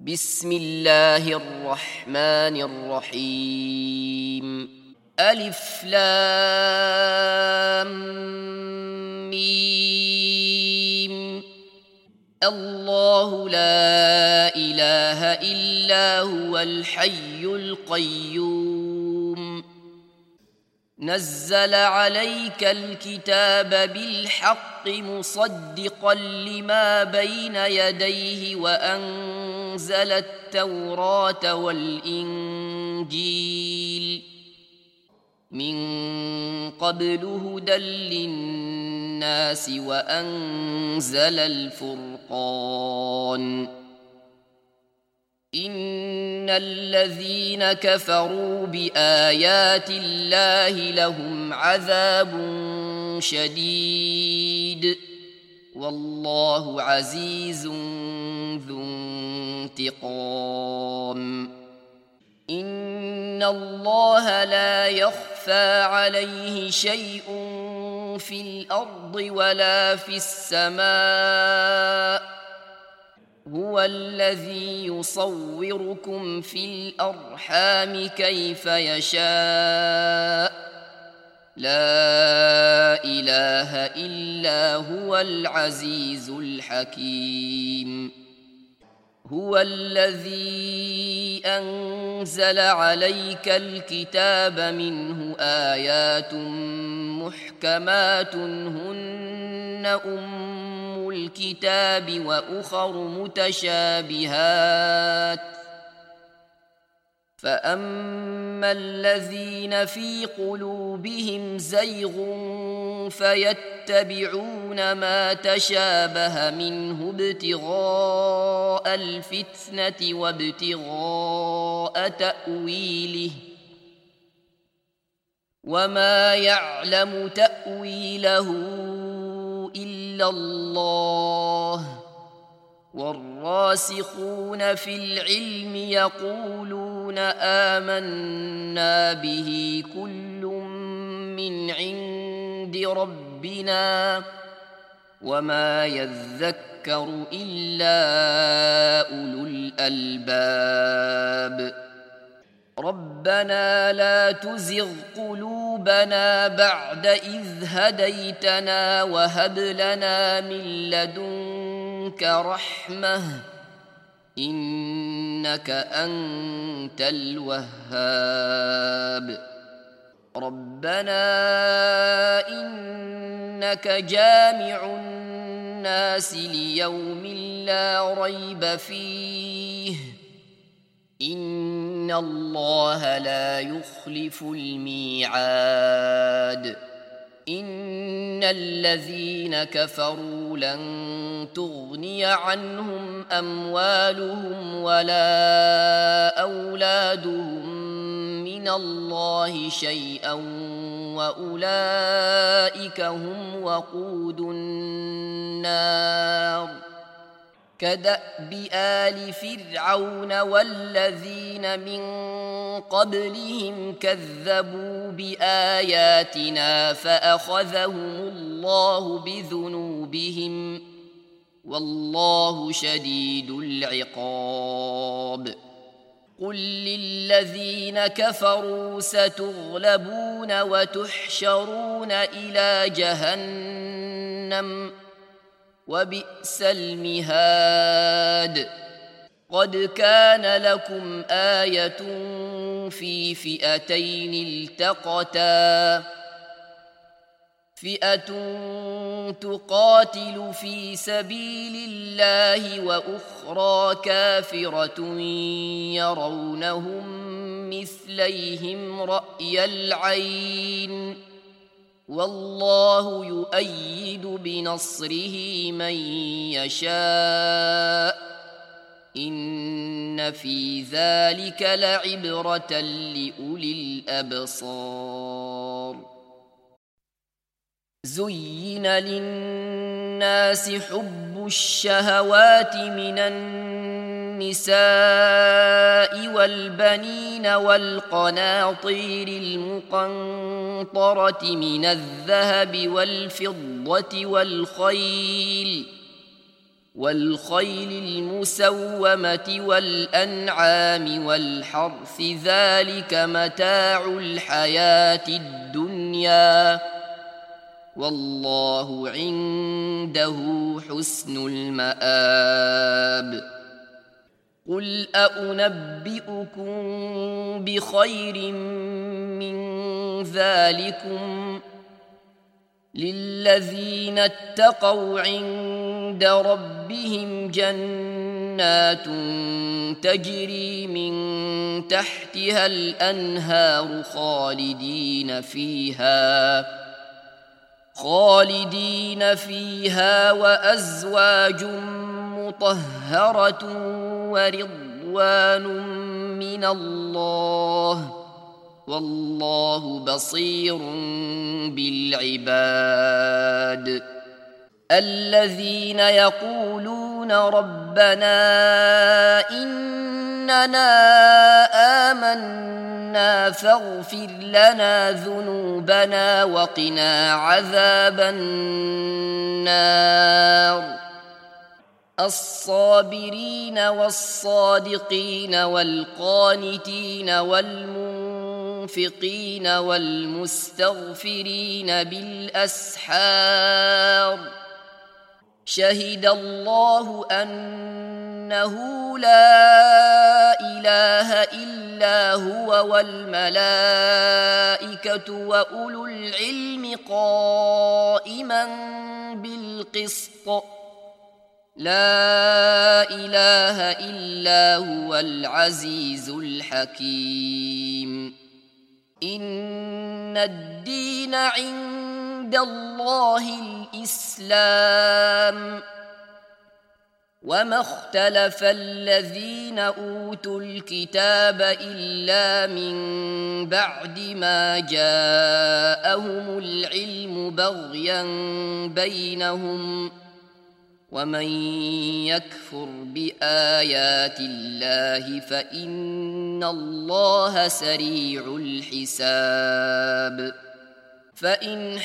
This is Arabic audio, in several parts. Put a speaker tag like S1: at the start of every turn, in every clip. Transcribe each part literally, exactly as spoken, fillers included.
S1: بسم الله الرحمن الرحيم. ألف لام ميم. الله لا إله إلا هو الحي القيوم. نزل عليك الكتاب بالحق مصدقا لما بين يديه وأنزل التوراة والإنجيل من قبل هدى للناس وأنزل الفرقان. إن الذين كفروا بآيات الله لهم عذاب شديد والله عزيز ذو انتقام. إن الله لا يخفى عليه شيء في الأرض ولا في السماء. هو الذي يصوركم في الأرحام كيف يشاء. لا إله إلا هو العزيز الحكيم. هو الذي أنزل عليك الكتاب منه آيات محكمات هن أم الكتاب وأخر متشابهات. فأما الذين في قلوبهم زيغ فيتبعون ما تشابه منه ابتغاء الفتنة وابتغاء تأويله وما يعلم تأويله إلا الله. والراسخون في العلم يقولون آمنا به كل من عند ربنا وما يذكر إلا أولو الألباب. ربنا لا تزغ قلوبنا بعد إذ هديتنا وهب لنا من لدنك رحمة إنك أنت الوهاب. ربنا إنك جامع الناس ليوم لا ريب فيه إن الله لا يخلف الميعاد. إن الذين كفروا لن تغني عنهم أموالهم ولا أولادهم من الله شيئا وأولئك هم وقود النار. كدأب آل فرعون والذين من قبلهم كذبوا بآياتنا فأخذهم الله بذنوبهم والله شديد العقاب. قل للذين كفروا ستغلبون وتحشرون إلى جهنم وبئس المهاد. قد كان لكم آية في فئتين التقتا فئة تقاتل في سبيل الله وأخرى كافرة يرونهم مثليهم رأي العين والله يؤيد بنصره من يشاء. إن في ذلك لعبرة لأولي الأبصار. زين للناس حب الشهوات من النساء والبنين والقناطير المقنطرة من الذهب والفضة والخيل والخيل المسومة والأنعام والحرث ذلك متاع الحياة الدنيا والله عنده حسن المآب قل أنبئكم بخير من ذلكم للذين اتقوا عند ربهم جنات تجري من تحتها الأنهار خالدين فيها خالدين فيها وأزواج مطهرة ورضوان من الله والله بصير بالعباد الذين يقولون ربنا إننا آمنا فاغفر لنا ذنوبنا وقنا عذاب النار الصابرين والصادقين والقانتين والمنفقين والمستغفرين بالأسحار شهد الله أنه لا إله إلا هو والملائكة وأولو العلم قائما بالقسط لا إله إلا هو العزيز الحكيم إن الدين عند الله الإسلام وما اختلف الذين أوتوا الكتاب إلا من بعد ما جاءهم العلم بغيا بينهم ومن يكفر بآيات الله فإن الله سريع الحساب فإن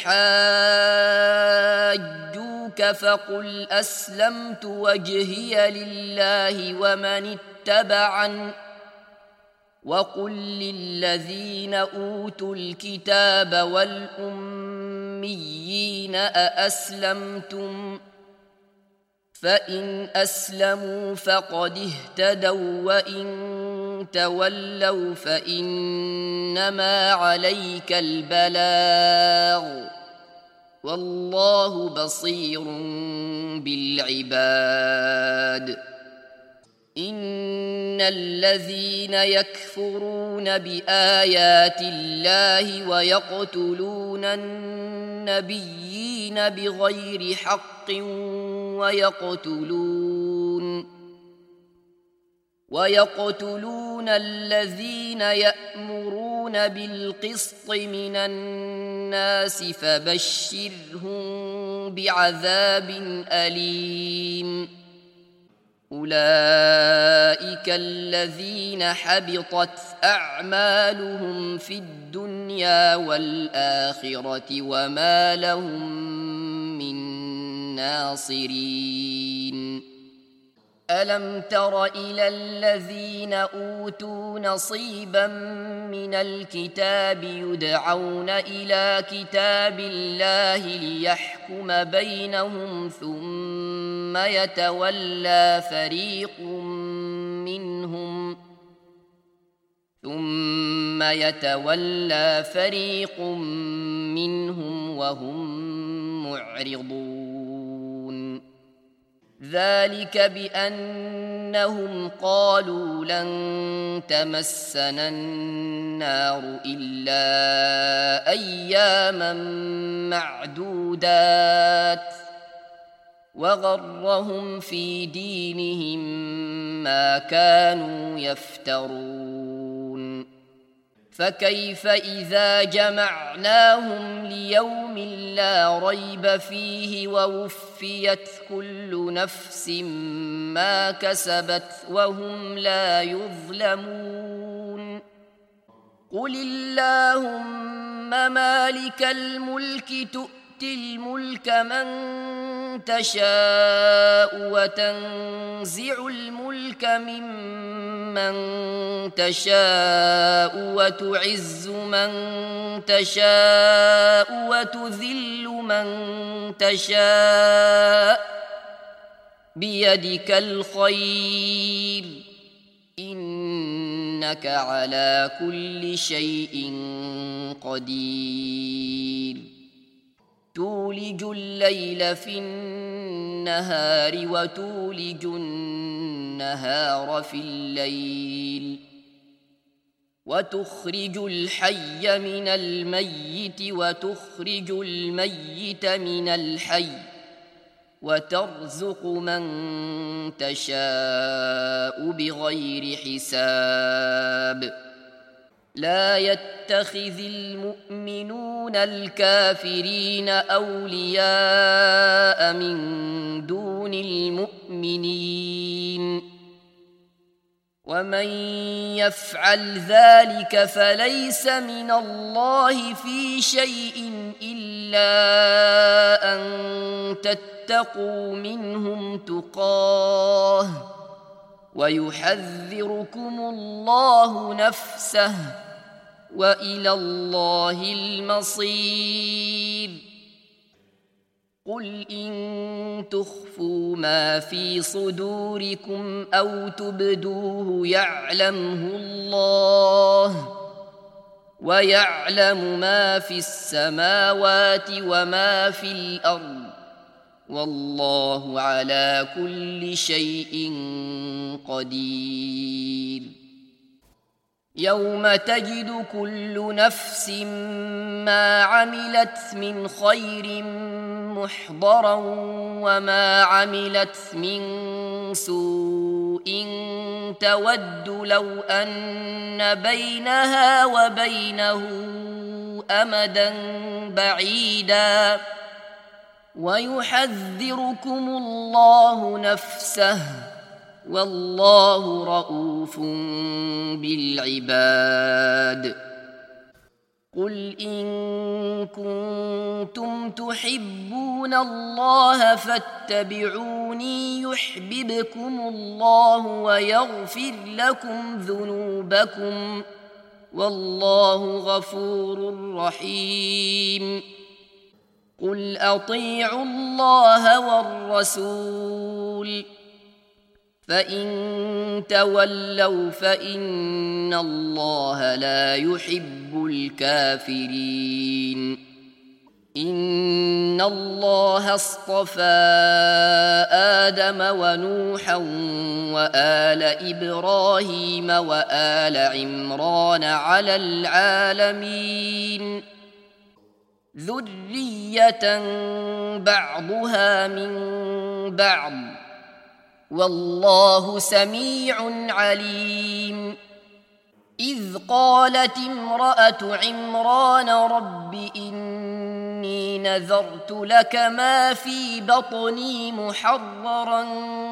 S1: حاجوك فقل أسلمت وجهي لله ومن اتبعن وقل للذين أوتوا الكتاب والأميين أأسلمتم فإن أسلموا فقد اهتدوا وإن تولوا فإنما عليك البلاغ والله بصير بالعباد إن الذين يكفرون بآيات الله ويقتلون النبيين بغير حق ويقتلون ويقتلون الذين يأمرون بالقسط من الناس فبشرهم بعذاب أليم أولئك الذين حبطت أعمالهم في الدنيا والآخرة وما لهم من ناصرين ألم تر إلى الذين أوتوا نصيبا من الكتاب يدعون إلى كتاب الله ليحكم بينهم ثم يتولى فريق منهم ثم يتولى فريق منهم وهم معرضون ذلك بأنهم قالوا لن تمسنا النار إلا أياما معدودات وغرهم في دينهم ما كانوا يفترون فكيف إذا جمعناهم ليوم لا ريب فيه ووفيت كل نفس ما كسبت وهم لا يظلمون قل اللهم مالك الملك تؤتي تؤتي الملك من تشاء وتنزع الملك ممن تشاء وتعز من تشاء وتذل من تشاء بيدك الخير إنك على كل شيء قدير تولج الليل في النهار وتولج النهار في الليل وتخرج الحي من الميت وتخرج الميت من الحي وترزق من تشاء بغير حساب لا يتخذ المؤمنون الكافرين أولياء من دون المؤمنين ومن يفعل ذلك فليس من الله في شيء إلا أن تتقوا منهم تقاه ويحذركم الله نفسه وإلى الله المصير قل إن تخفوا ما في صدوركم أو تبدوه يعلمه الله ويعلم ما في السماوات وما في الأرض والله على كل شيء قدير يوم تجد كل نفس ما عملت من خير محضرا وما عملت من سوء تود لو أن بينها وبينه أمدا بعيدا ويحذركم الله نفسه والله رؤوف بالعباد قل إن كنتم تحبون الله فاتبعوني يحببكم الله ويغفر لكم ذنوبكم والله غفور رحيم قل أطيعوا الله والرسول فإن تولوا فإن الله لا يحب الكافرين إن الله اصطفى آدم ونوحا وآل إبراهيم وآل عمران على العالمين ذرية بعضها من بعض والله سميع عليم إذ قالت امرأة عمران رب إني نذرت لك ما في بطني محررا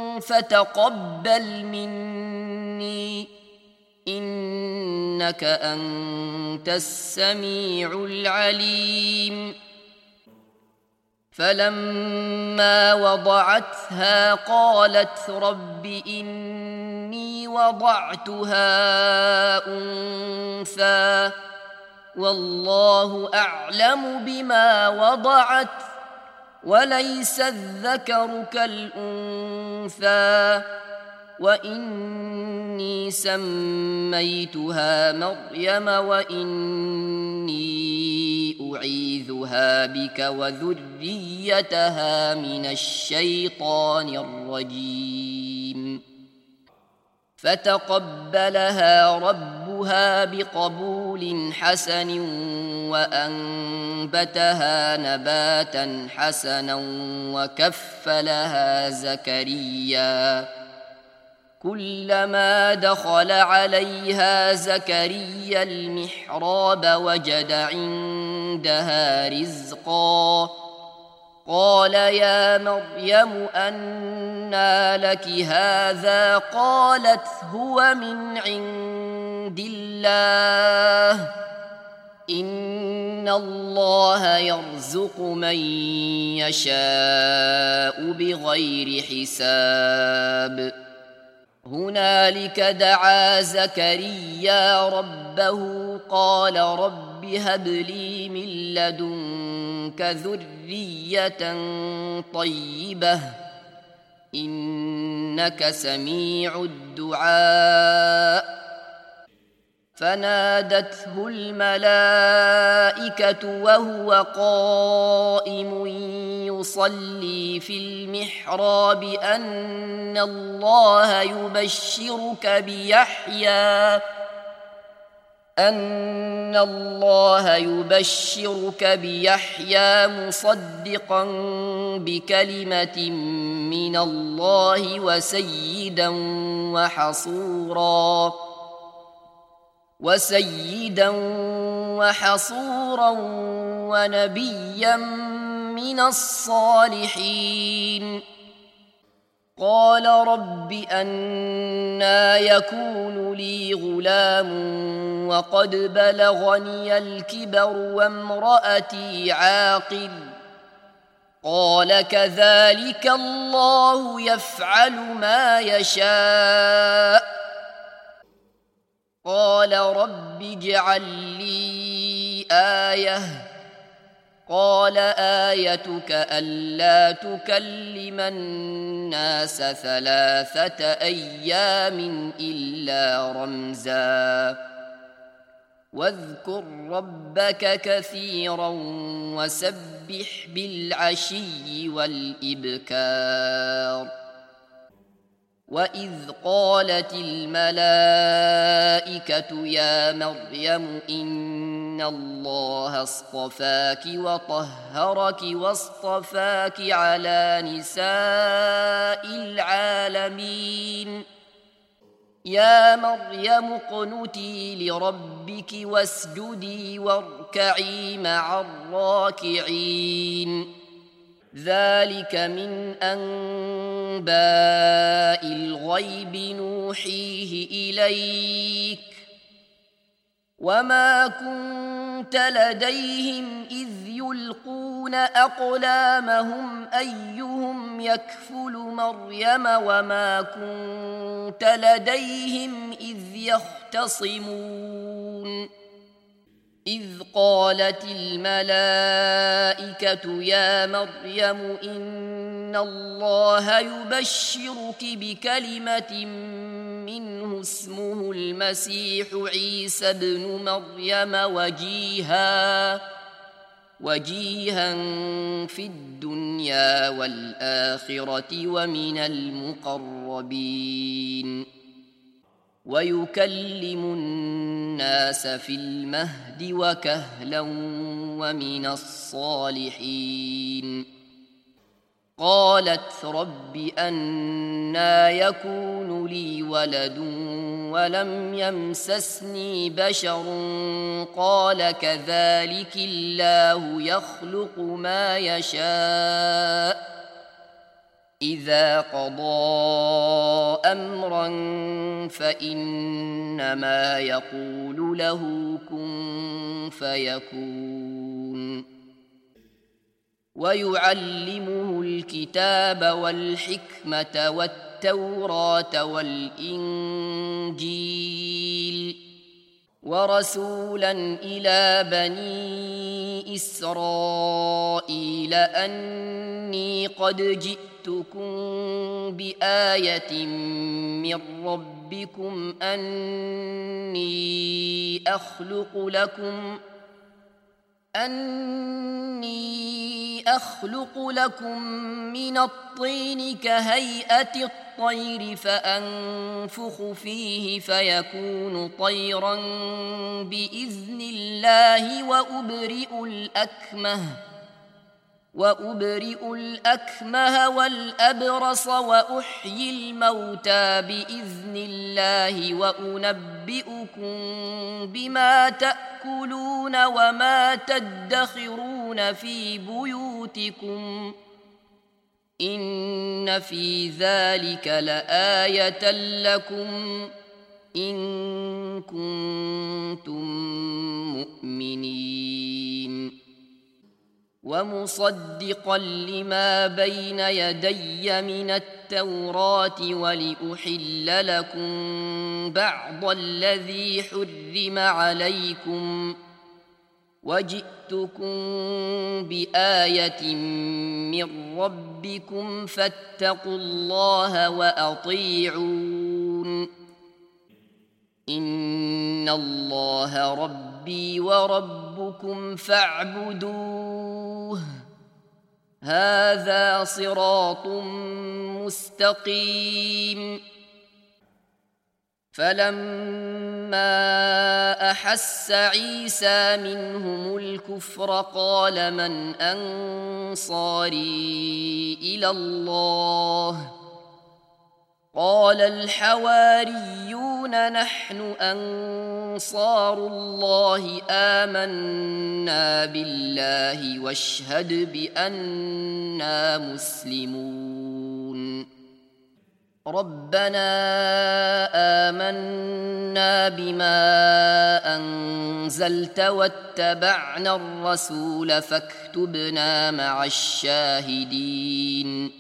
S1: فتقبل مني إنك أنت السميع العليم فلما وضعتها قالت رب إني وضعتها أنثى والله أعلم بما وضعت وليس الذكر كالأنثى وإني سميتها مريم وإني أعيذها بك وذريتها من الشيطان الرجيم فتقبلها ربها بقبول حسن وأنبتها نباتا حسنا وكفلها زكريا كلما دخل عليها زكريا المحراب وجد عندها رزقا قال يا مريم أنى لك هذا قالت هو من عند الله إن الله يرزق من يشاء بغير حساب هنالك دعا زكريا ربه قال رب هب لي من لدنك ذرية طيبة إنك سميع الدعاء فنادته الملائكة وهو قائم يصلي في المحراب أن الله يبشرك بيحيى أن الله يبشرك بيحيى مصدقا بكلمة من الله وسيدا وحصورا وسيدا وحصورا ونبيا من الصالحين قال رب أنى يكون لي غلام وقد بلغني الكبر وامرأتي عاقر قال كذلك الله يفعل ما يشاء قال رب اجعل لي آية قال آيتك ألا تكلم الناس ثلاثة أيام إلا رمزا واذكر ربك كثيرا وسبح بالعشي والإبكار وإذ قالت الملائكة يا مريم إن الله اصطفاك وطهرك واصطفاك على نساء العالمين يا مريم اقنتي لربك واسجدي واركعي مع الراكعين ذلك من أنباء الغيب نوحيه إليك وما كنت لديهم إذ يلقون أقلامهم أيهم يكفل مريم وما كنت لديهم إذ يختصمون إذ قالت الملائكة يا مريم إن الله يبشرك بكلمة منه اسمه المسيح عيسى ابن مريم وجيها وجيها في الدنيا والآخرة ومن المقربين ويكلم الناس في المهد وكهلا ومن الصالحين قالت رب أنى يكون لي ولد ولم يمسسني بشر قال كذلك الله يخلق ما يشاء إذا قضى أمرا فإنما يقول له كن فيكون ويعلمه الكتاب والحكمة والتوراة والإنجيل ورسولا إلى بني إسرائيل أني قد جئتكم بآية من ربكم أني أخلق لكم أني أخلق لكم من الطين كهيئة الطير فأنفخ فيه فيكون طيرا بإذن الله وأبرئ الأكمه وأبرئ الأكمه والأبرص وأحيي الموتى بإذن الله وأنبئكم بما تأكلون وما تدخرون في بيوتكم إن في ذلك لآية لكم إن كنتم مؤمنين ومصدقا لما بين يدي من التوراة ولأحل لكم بعض الذي حرم عليكم وجئتكم بآية من ربكم فاتقوا الله وأطيعون إن الله ربي وربكم فاعبدوه هذا صراط مستقيم فلما أحس عيسى منهم الكفر قال من أنصاري إلى الله قال الحواريون نحن أنصار الله آمنا بالله واشهد بأننا مسلمون ربنا آمنا بما أنزلت واتبعنا الرسول فاكتبنا مع الشاهدين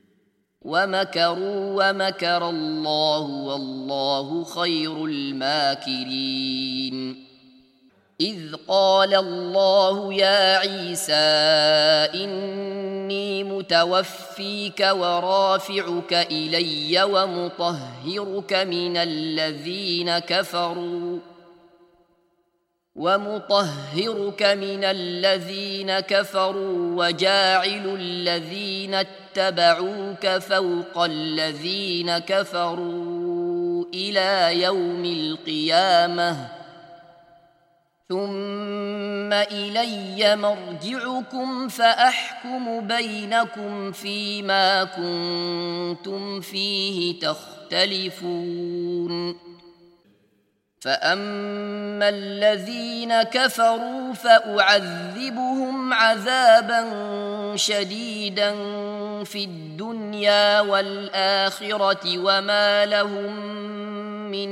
S1: ومكروا ومكر الله والله خير الماكرين إذ قال الله يا عيسى إني متوفيك ورافعك إلي ومطهرك من الذين كفروا ومطهرك من الذين كفروا وجاعل الذين اتبعوك فوق الذين كفروا إلى يوم القيامة ثم إلي مرجعكم فأحكم بينكم فيما كنتم فيه تختلفون فأما الذين كفروا فأعذبهم عذابا شديدا في الدنيا والآخرة وما لهم من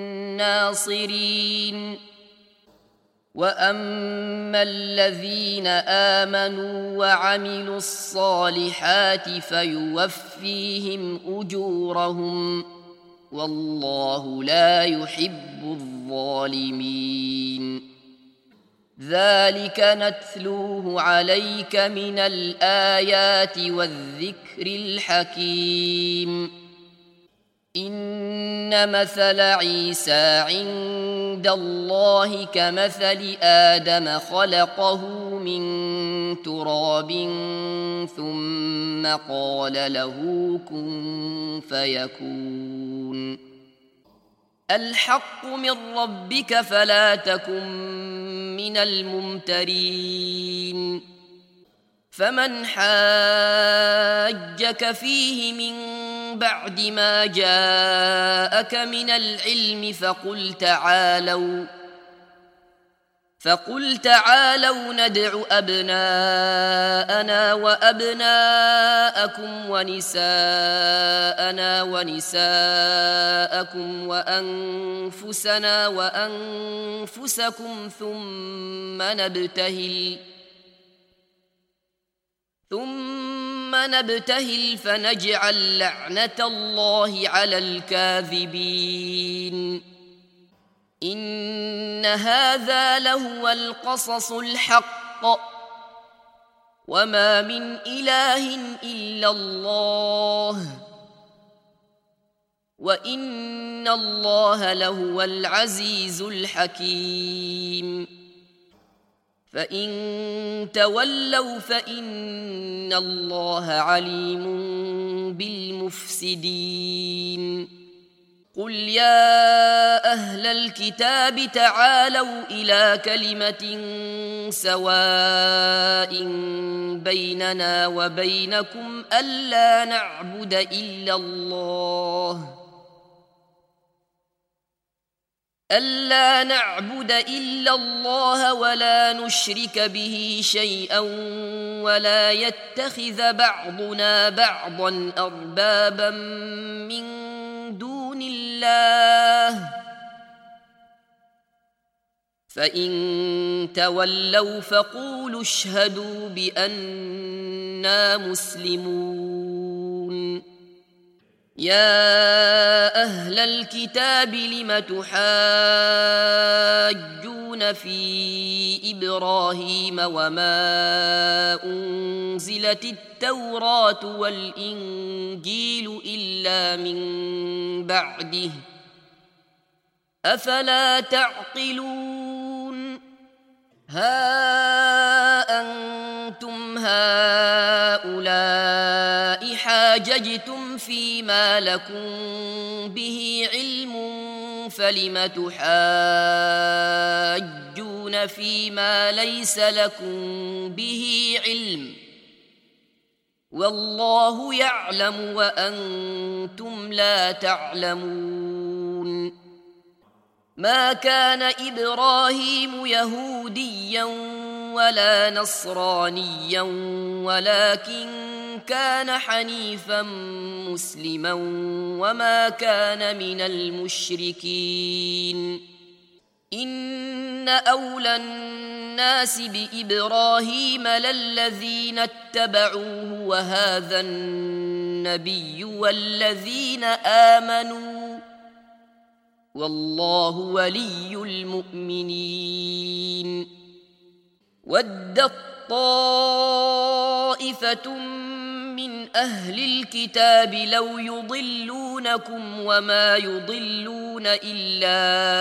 S1: ناصرين وأما الذين آمنوا وعملوا الصالحات فيوفيهم أجورهم والله لا يحب الظالمين ذلك نتلوه عليك من الآيات والذكر الحكيم إن مثل عيسى عند الله كمثل آدم خلقه من تراب ثم قال له كن فيكون الحق من ربك فلا تكن من الممترين فمن حاجك فيه من بعد ما جاءك من العلم فقل تعالوا فقل تعالوا ندع أبناءنا وأبناءكم ونساءنا ونساءكم وأنفسنا وأنفسكم ثم نبتهل ثم نبتهل فنجعل لعنة الله على الكاذبين إن هذا لهو القصص الحق وما من إله إلا الله وإن الله لهو العزيز الحكيم فإن تولوا فإن الله عليم بالمفسدين قل يا أهل الكتاب تعالوا إلى كلمة سواء بيننا وبينكم ألا نعبد إلا الله ألا نعبد إلا الله ولا نشرك به شيئا ولا يتخذ بعضنا بعضا أربابا من دون الله فإن تولوا فقولوا اشهدوا بأننا مسلمون. يا أهل الكتاب لم تحاجون في إبراهيم وما أنزلت التوراة والإنجيل إلا من بعده أفلا تعقلون. ها أنتم هؤلاء حاججتم فيما لكم به علم فلم تحاجون فيما ليس لكم به علم والله يعلم وأنتم لا تعلمون. ما كان إبراهيم يهوديا ولا نصرانيا ولكن كان حنيفا مسلما وما كان من المشركين. إن أولى الناس بإبراهيم للذين اتبعوه وهذا النبي والذين آمنوا والله ولي المؤمنين. ودت طائفة من أهل الكتاب لو يضلونكم وما يضلون إلا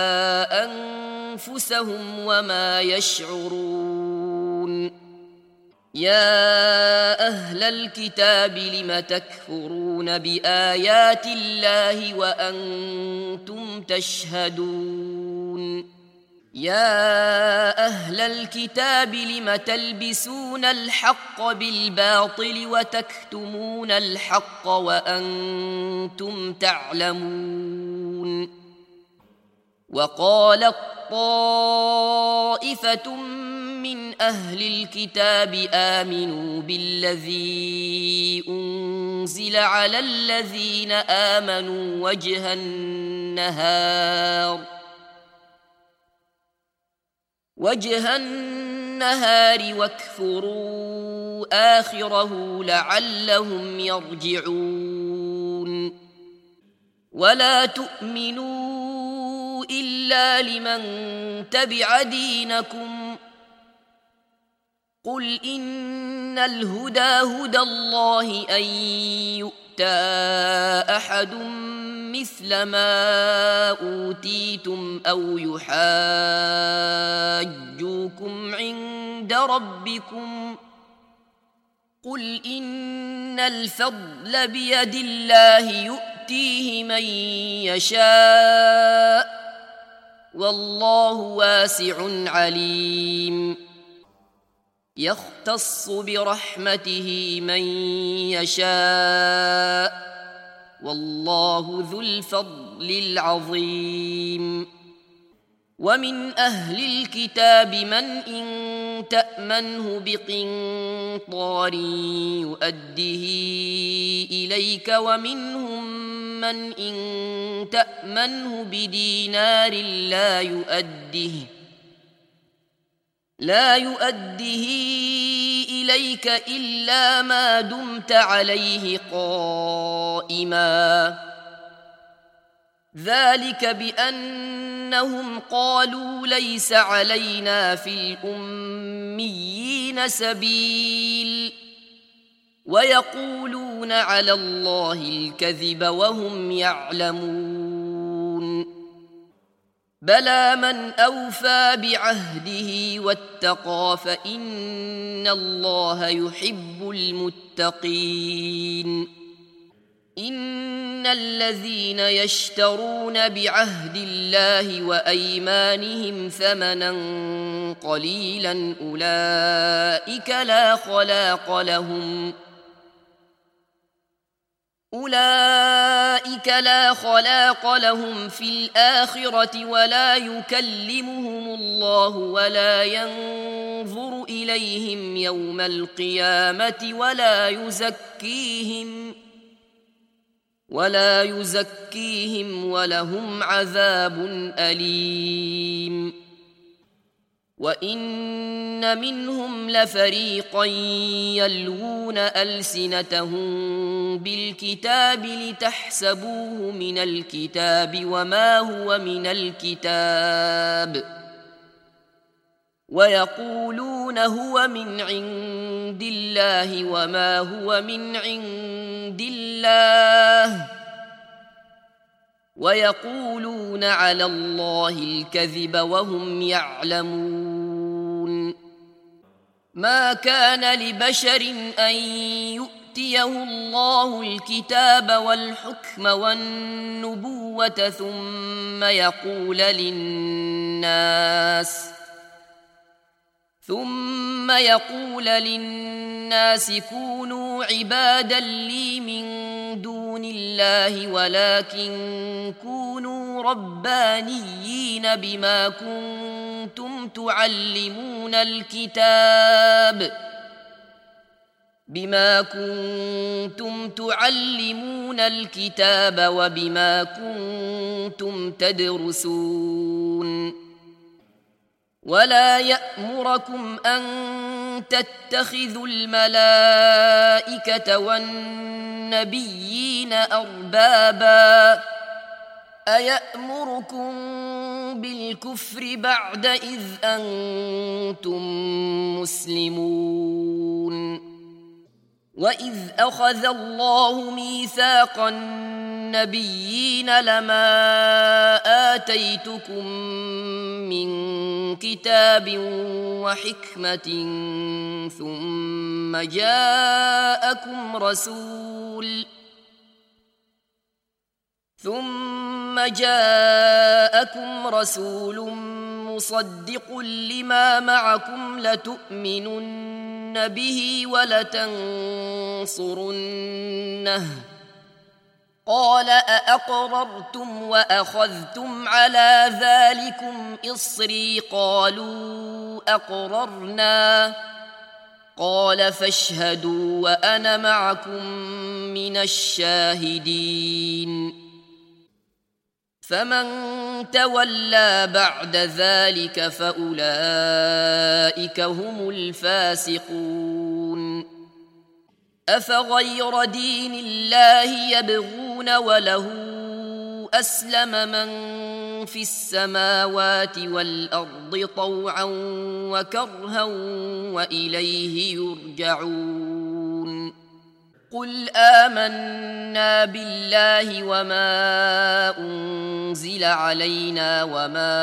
S1: أنفسهم وما يشعرون. يا أهل الكتاب لم تكفرون بآيات الله وأنتم تشهدون. يا أهل الكتاب لم تلبسون الحق بالباطل وتكتمون الحق وأنتم تعلمون. وقالت طائفة من أهل الكتاب آمنوا بالذي أنزل على الذين آمنوا وجه النهار وجه النهار واكفروا آخره لعلهم يرجعون. ولا تؤمنوا إلا لمن تبع دينكم قل إن الهدى هدى الله أن يؤتى أحد مثل ما أوتيتم أو يحاجوكم عند ربكم قل إن الفضل بيد الله يؤتيه من يشاء والله واسع عليم. يختص برحمته من يشاء والله ذو الفضل العظيم. ومن أهل الكتاب من إن تأمنه بقنطار يؤده إليك ومنهم من إن تأمنه بدينار لا يؤده لا يؤده إليك إلا ما دمت عليه قائما ذلك بأنهم قالوا ليس علينا في الأميين سبيل ويقولون على الله الكذب وهم يعلمون. بلى من أوفى بعهده واتقى فإن الله يحب المتقين. إن الذين يشترون بعهد الله وأيمانهم ثمنا قليلا أولئك لا خلاق لهم أولئك لا خلاق لهم في الآخرة ولا يكلمهم الله ولا ينظر إليهم يوم القيامة ولا يزكيهم ولا يزكيهم ولهم عذاب أليم. وإن منهم لفريقا يلوون ألسنتهم بالكتاب لتحسبوه من الكتاب وما هو من الكتاب ويقولون هو من عند الله وما هو من عند الله ويقولون على الله الكذب وهم يعلمون. ما كان لبشر أن يؤتيه الله الكتاب والحكم والنبوة ثم يقول للناس ثم يقول للناس كونوا عبادا لي من دون الله ولكن كونوا ربانيين بما كنتم تعلمون الكتاب بما كنتم تعلمون الكتاب وبما كنتم تدرسون. ولا يأمركم أن تتخذوا الملائكة والنبيين أربابا أيأمركم بالكفر بعد إذ أنتم مسلمون. وإذ أخذ الله ميثاق النبيين لما آتيتكم من كتاب وحكمة ثم جاءكم رسول ثم جاءكم رسول مصدق لما معكم لتؤمنن به ولتنصرنه قال أأقررتم وأخذتم على ذلكم إصري قالوا أقررنا قال فاشهدوا وأنا معكم من الشاهدين. فمن تولى بعد ذلك فأولئك هم الفاسقون. أفغير دين الله يبغون وله أسلم من في السماوات والأرض طوعا وكرها وإليه يرجعون. قل آمنا بالله وما أنزل علينا وما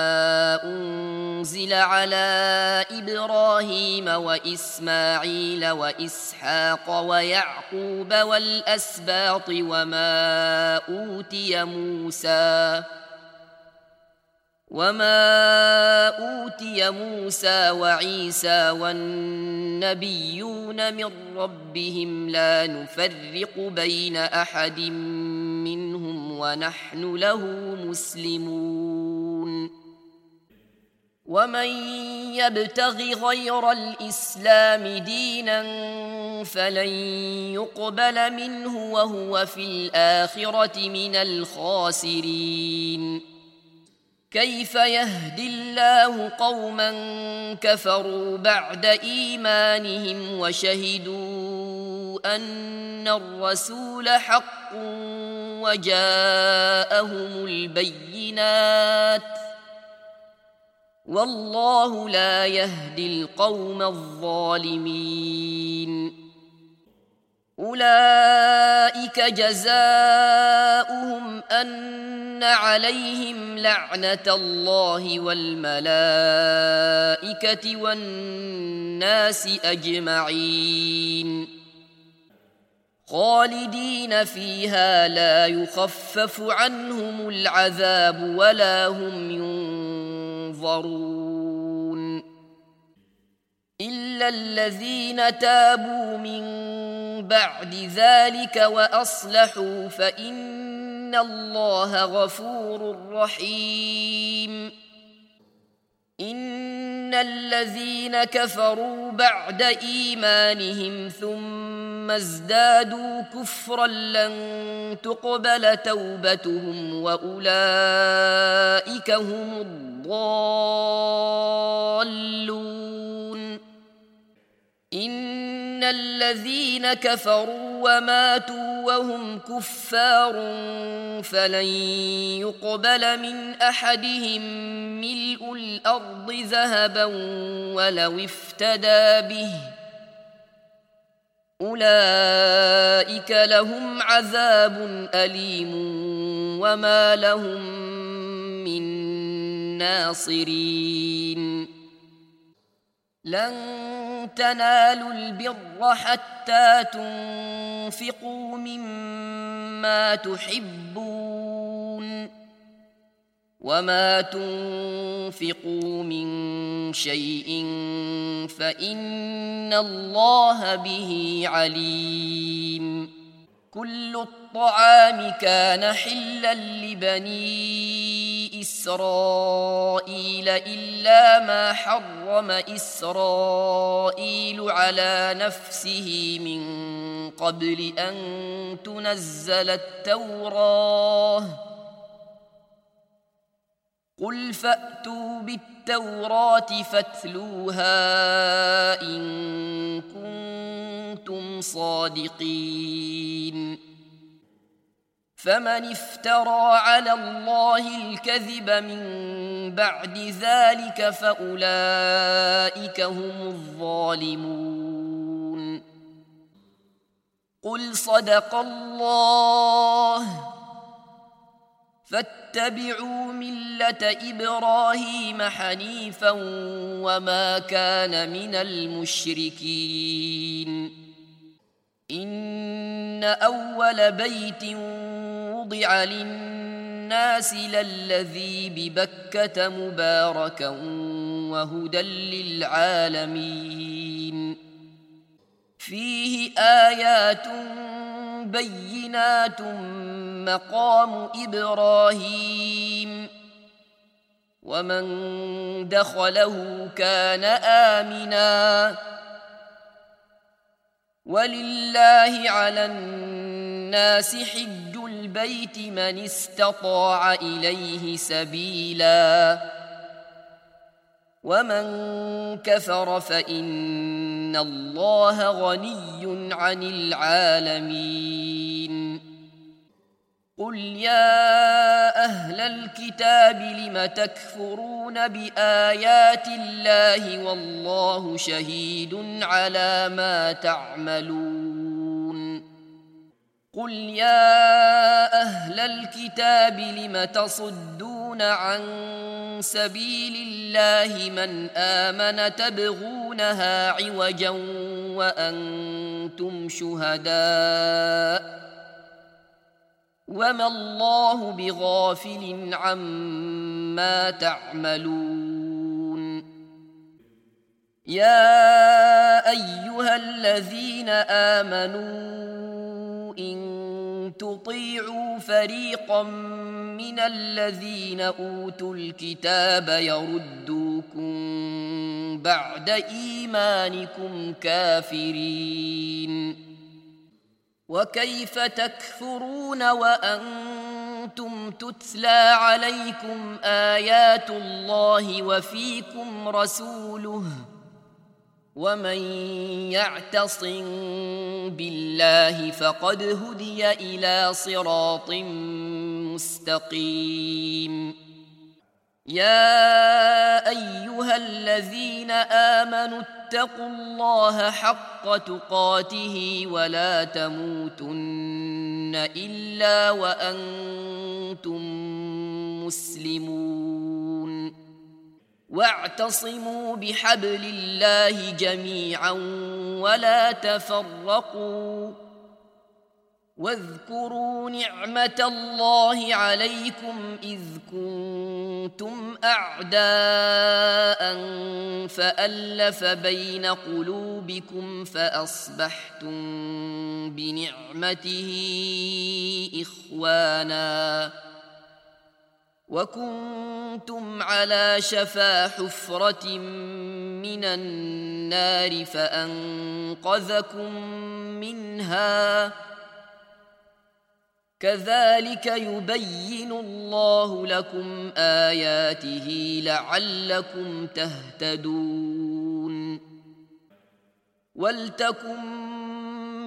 S1: أنزل على إبراهيم وإسماعيل وإسحاق ويعقوب والأسباط وما أوتي موسى وما أوتي موسى وعيسى والنبيون من ربهم لا نفرق بين أحد منهم ونحن له مسلمون. ومن يبتغ غير الإسلام دينا فلن يقبل منه وهو في الآخرة من الخاسرين. كيف يهدي الله قوما كفروا بعد إيمانهم وشهدوا أن الرسول حق وجاءهم البينات والله لا يهدي القوم الظالمين. أولئك جزاؤهم أن عليهم لعنة الله والملائكة والناس أجمعين خالدين فيها لا يخفف عنهم العذاب ولا هم ينظرون. إلا الذين تابوا من بعد ذلك وأصلحوا فإن الله غفور رحيم. إن الذين كفروا بعد إيمانهم ثم ازدادوا كفرا لن تقبل توبتهم وأولئك هم الضالون. الذين كفروا وماتوا وهم كفار فلن يقبل من أحدهم ملء الأرض ذهبا ولو افتدى به أولئك لهم عذاب أليم وما لهم من ناصرين لن تنالوا البر حتى تنفقوا مما تحبون وما تنفقوا من شيء فإن الله به عليم كل الطعام كان حلا لبني إسرائيل إلا ما حرم إسرائيل على نفسه من قبل أن تنزل التوراة قل فأتوا بالتوراة فاتلوها إن كنتم صادقين فمن افترى على الله الكذب من بعد ذلك فأولئك هم الظالمون قل صدق الله فاتبعوا ملة إبراهيم حنيفا وما كان من المشركين إن أول بيت وضع للناس للذي ببكة مباركا وهدى للعالمين فيه آيات بينات مقام إبراهيم ومن دخله كان آمنا ولله على الناس حج البيت من استطاع إليه سبيلا ومن كفر فإن الله غني عن العالمين قل يا أهل الكتاب لم تكفرون بآيات الله والله شهيد على ما تعملون قل يا أهل الكتاب لم تصدون عن سبيل الله من آمن تبغونها عوجا وأنتم شهداء وما الله بغافل عما تعملون يا أيها الذين آمنوا إن تطيعوا فريقا من الذين أوتوا الكتاب يردوكم بعد إيمانكم كافرين وكيف تكفرون وأنتم تتلى عليكم آيات الله وفيكم رسوله ومن يعتصم بالله فقد هدي إلى صراط مستقيم يا أيها الذين آمنوا اتقوا الله حق تقاته ولا تموتن إلا وأنتم مسلمون واعتصموا بحبل الله جميعا ولا تفرقوا واذكروا نعمة الله عليكم إذ كنتم أعداء فألف بين قلوبكم فأصبحتم بنعمته إخوانا وكنتم على شفا حفرة من النار فأنقذكم منها كذلك يبين الله لكم آياته لعلكم تهتدون ولتكن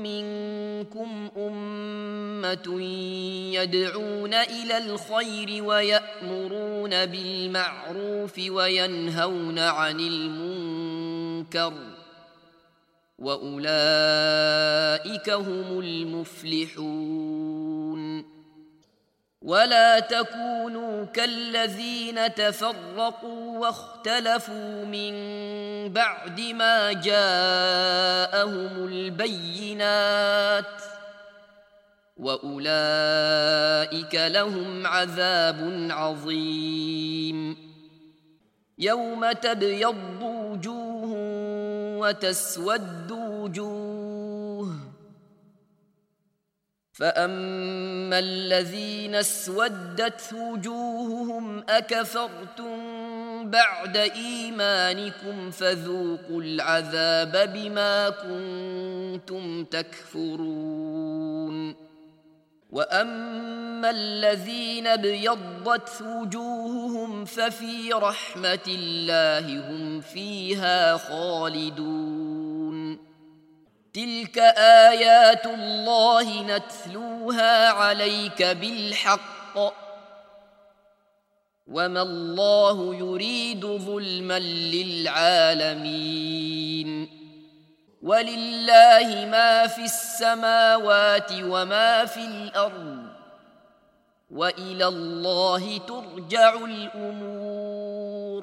S1: منكم أمة يدعون إلى الخير ويأمرون بالمعروف وينهون عن المنكر وأولئك هم المفلحون. ولا تكونوا كالذين تفرقوا واختلفوا من بعد ما جاءهم البينات وأولئك لهم عذاب عظيم. يوم تبيض وجوه وتسود وجوه، فأما الذين اسودت وجوههم أكفرتم بعد إيمانكم فذوقوا العذاب بما كنتم تكفرون. وأما الذين ابيضت وجوههم ففي رحمة الله هم فيها خالدون. تلك آيات الله نتلوها عليك بالحق وما الله يريد ظلما للعالمين. ولله ما في السماوات وما في الأرض وإلى الله ترجع الأمور.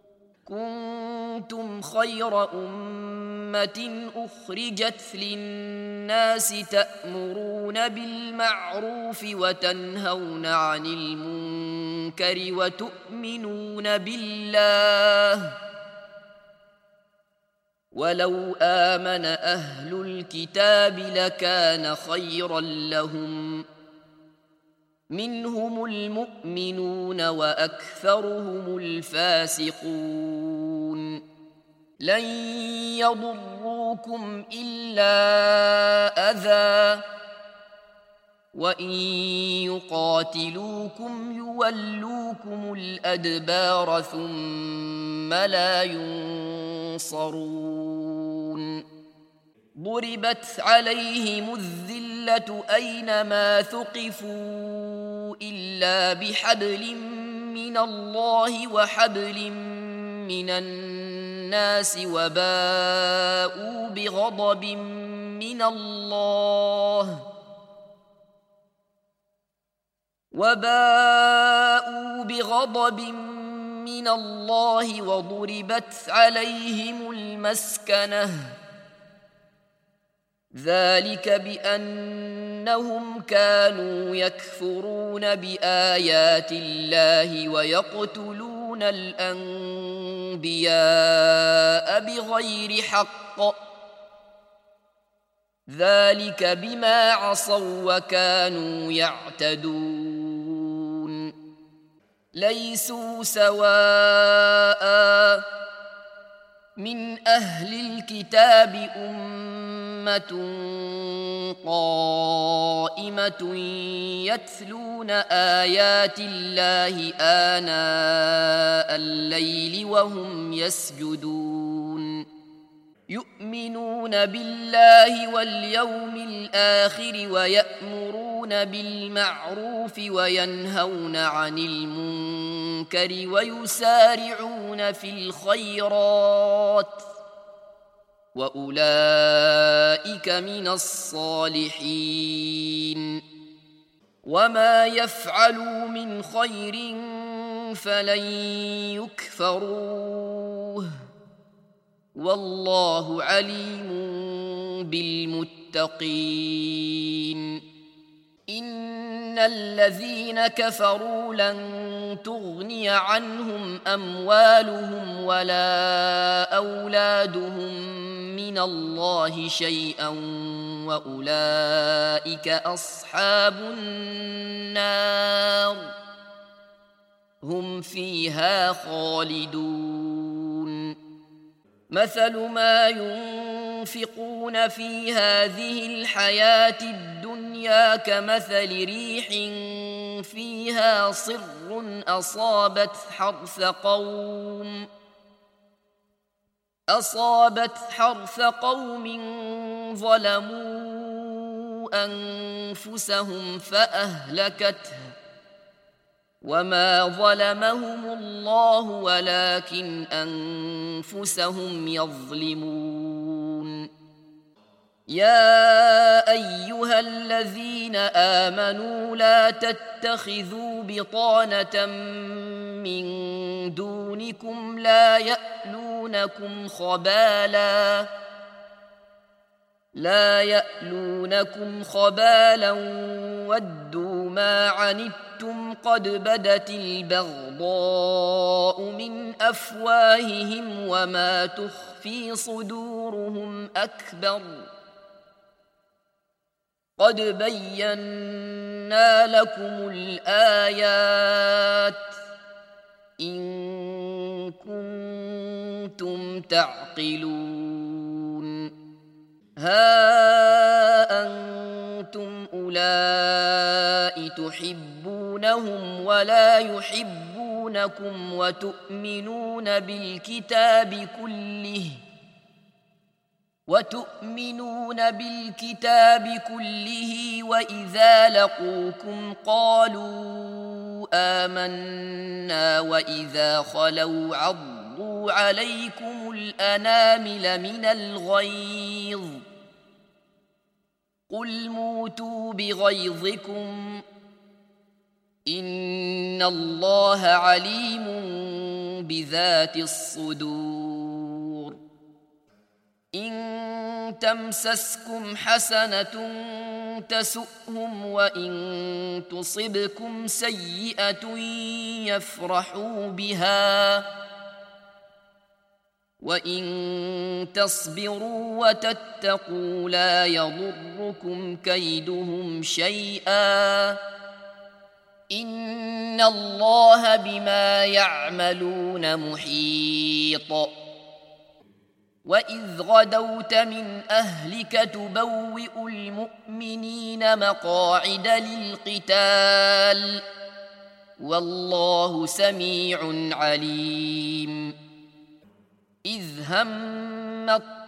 S1: كنتم خير أمة أخرجت للناس تأمرون بالمعروف وتنهون عن المنكر وتؤمنون بالله. ولو آمن أهل الكتاب لكان خيرا لهم، منهم المؤمنون وأكثرهم الفاسقون. لن يضروكم إلا أذى وإن يقاتلوكم يولوكم الأدبار ثم لا ينصرون. ضربت عليهم الذلة أينما ثقفوا إلا بحبل من الله وحبل من الناس وباءوا بغضب من الله وباءوا بغضب من الله وضربت عليهم المسكنة. ذلك بأنهم كانوا يكفرون بآيات الله ويقتلون الأنبياء بغير حق. ذلك بما عصوا وكانوا يعتدون. ليسوا سواء من أهل الكتاب أمة قائمة يتلون آيات الله آناء الليل وهم يسجدون. يؤمنون بالله واليوم الآخر ويأمرون بالمعروف وينهون عن المنكر ويسارعون في الخيرات وأولئك من الصالحين. وما يفعلوا من خير فلن يكفروه والله عليم بالمتقين. إن الذين كفروا لن تغني عنهم أموالهم ولا أولادهم من الله شيئا وأولئك أصحاب النار هم فيها خالدون. مثل ما ينفقون في هذه الحياة الدنيا كمثل ريح فيها صر أصابت حرث قوم أصابت حرث قوم ظلموا أنفسهم فأهلكته وما ظلمهم الله ولكن أنفسهم يظلمون يا أيها الذين آمنوا لا تتخذوا بطانة من دونكم لا يألونكم خبالا لا يألونكم خبالا ودوا ما عنتم قد بدت البغضاء من أفواههم وما تخفي صدورهم أكبر قد بينا لكم الآيات إن كنتم تعقلون ها أنتم أولئك تحبونهم ولا يحبونكم وتؤمنون بالكتاب كله وتؤمنون بالكتاب كله وإذا لقوكم قالوا آمنا وإذا خلوا عضوا عليكم الأنامل من الغيظ قل موتوا بغيظكم إن الله عليم بذات الصدور إن تمسسكم حسنة تسؤهم وإن تصبكم سيئة يفرحوا بها وإن تصبروا وتتقوا لا يضركم كيدهم شيئا إن الله بما يعملون محيط وإذ غدوت من أهلك تبوئ المؤمنين مقاعد للقتال والله سميع عليم إذ هم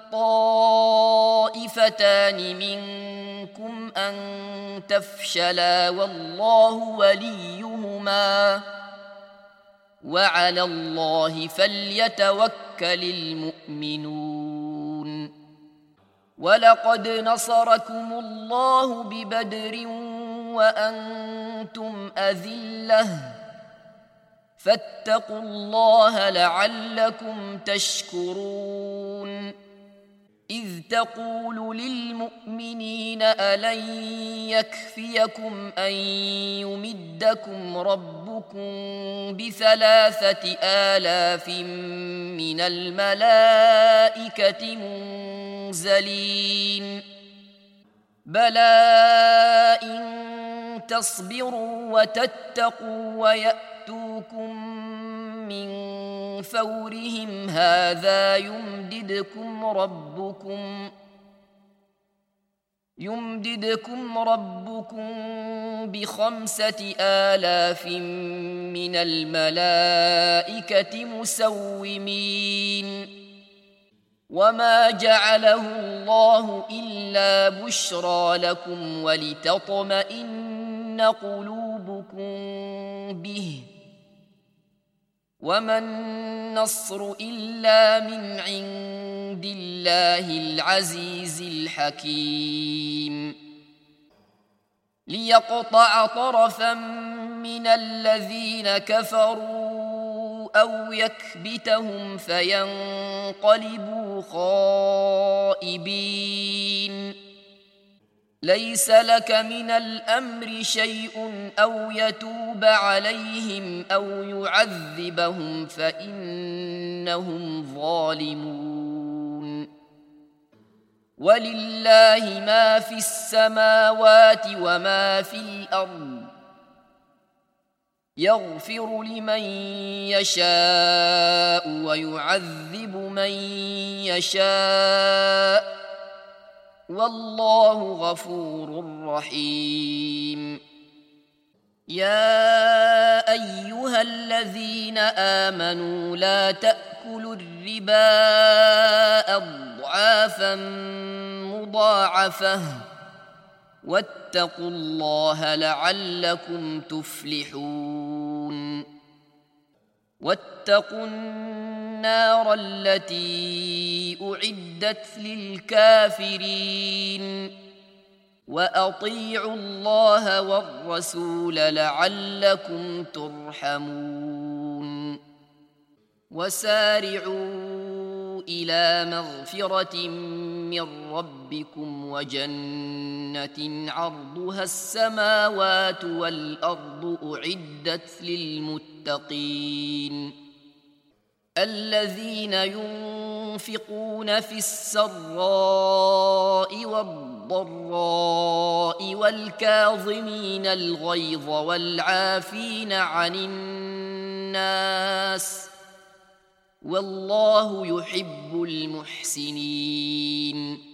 S1: الطائفتان منكم أن تفشلا والله وليهما وعلى الله فليتوكل المؤمنون ولقد نصركم الله ببدر وأنتم أذلة فاتقوا الله لعلكم تشكرون إذ تقول للمؤمنين ألن يكفيكم أن يمدكم ربكم بثلاثة آلاف من الملائكة منزلين بلى إن تصبروا وتتقوا ويأتوكم من فورهم هذا يمددكم ربكم يمددكم ربكم بخمسة آلاف من الملائكة مسومين وما جعله الله إلا بشرى لكم ولتطمئن قلوبكم به وما النصر إلا من عند الله العزيز الحكيم ليقطع طرفا من الذين كفروا أو يكبتهم فينقلبوا خائبين ليس لك من الأمر شيء أو يتوب عليهم أو يعذبهم فإنهم ظالمون ولله ما في السماوات وما في الأرض يغفر لمن يشاء ويعذب من يشاء والله غفور رحيم يا أيها الذين آمنوا لا تأكلوا الربا أضعافا مضاعفة واتقوا الله لعلكم تفلحون واتقوا النار التي أعدت للكافرين وأطيعوا الله والرسول لعلكم ترحمون وسارعوا إلى مغفرة من ربكم وجنة عرضها السماوات والأرض أعدت للمتقين الذين ينفقون في السراء والضراء والكاظمين الغيظ والعافين عن الناس والله يحب المحسنين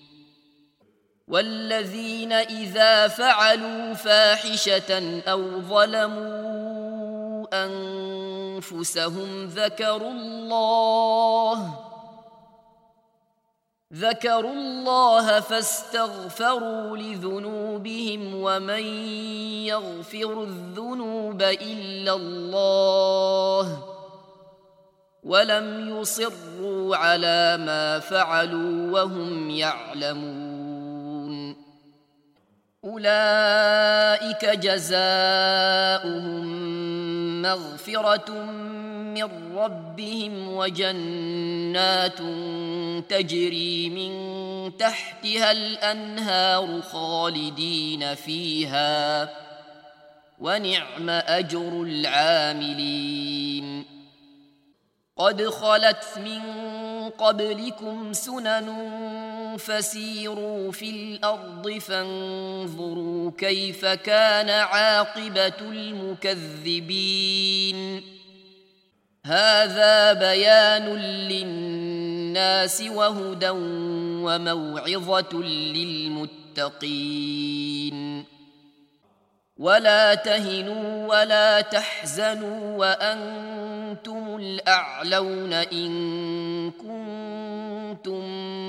S1: والذين إذا فعلوا فاحشة أو ظلموا أنفسهم ذكروا الله ذكروا الله فاستغفروا لذنوبهم ومن يغفر الذنوب إلا الله ولم يصروا على ما فعلوا وهم يعلمون أولئك جزاؤهم مغفرة من ربهم وجنات تجري من تحتها الأنهار خالدين فيها ونعم أجر العاملين قد خلت من قبلكم سنن فسيروا في الأرض فانظروا كيف كان عاقبة المكذبين هذا بيان للناس وهدى وموعظة للمتقين ولا تهنوا ولا تحزنوا وأنتم الأعلون إن كنتم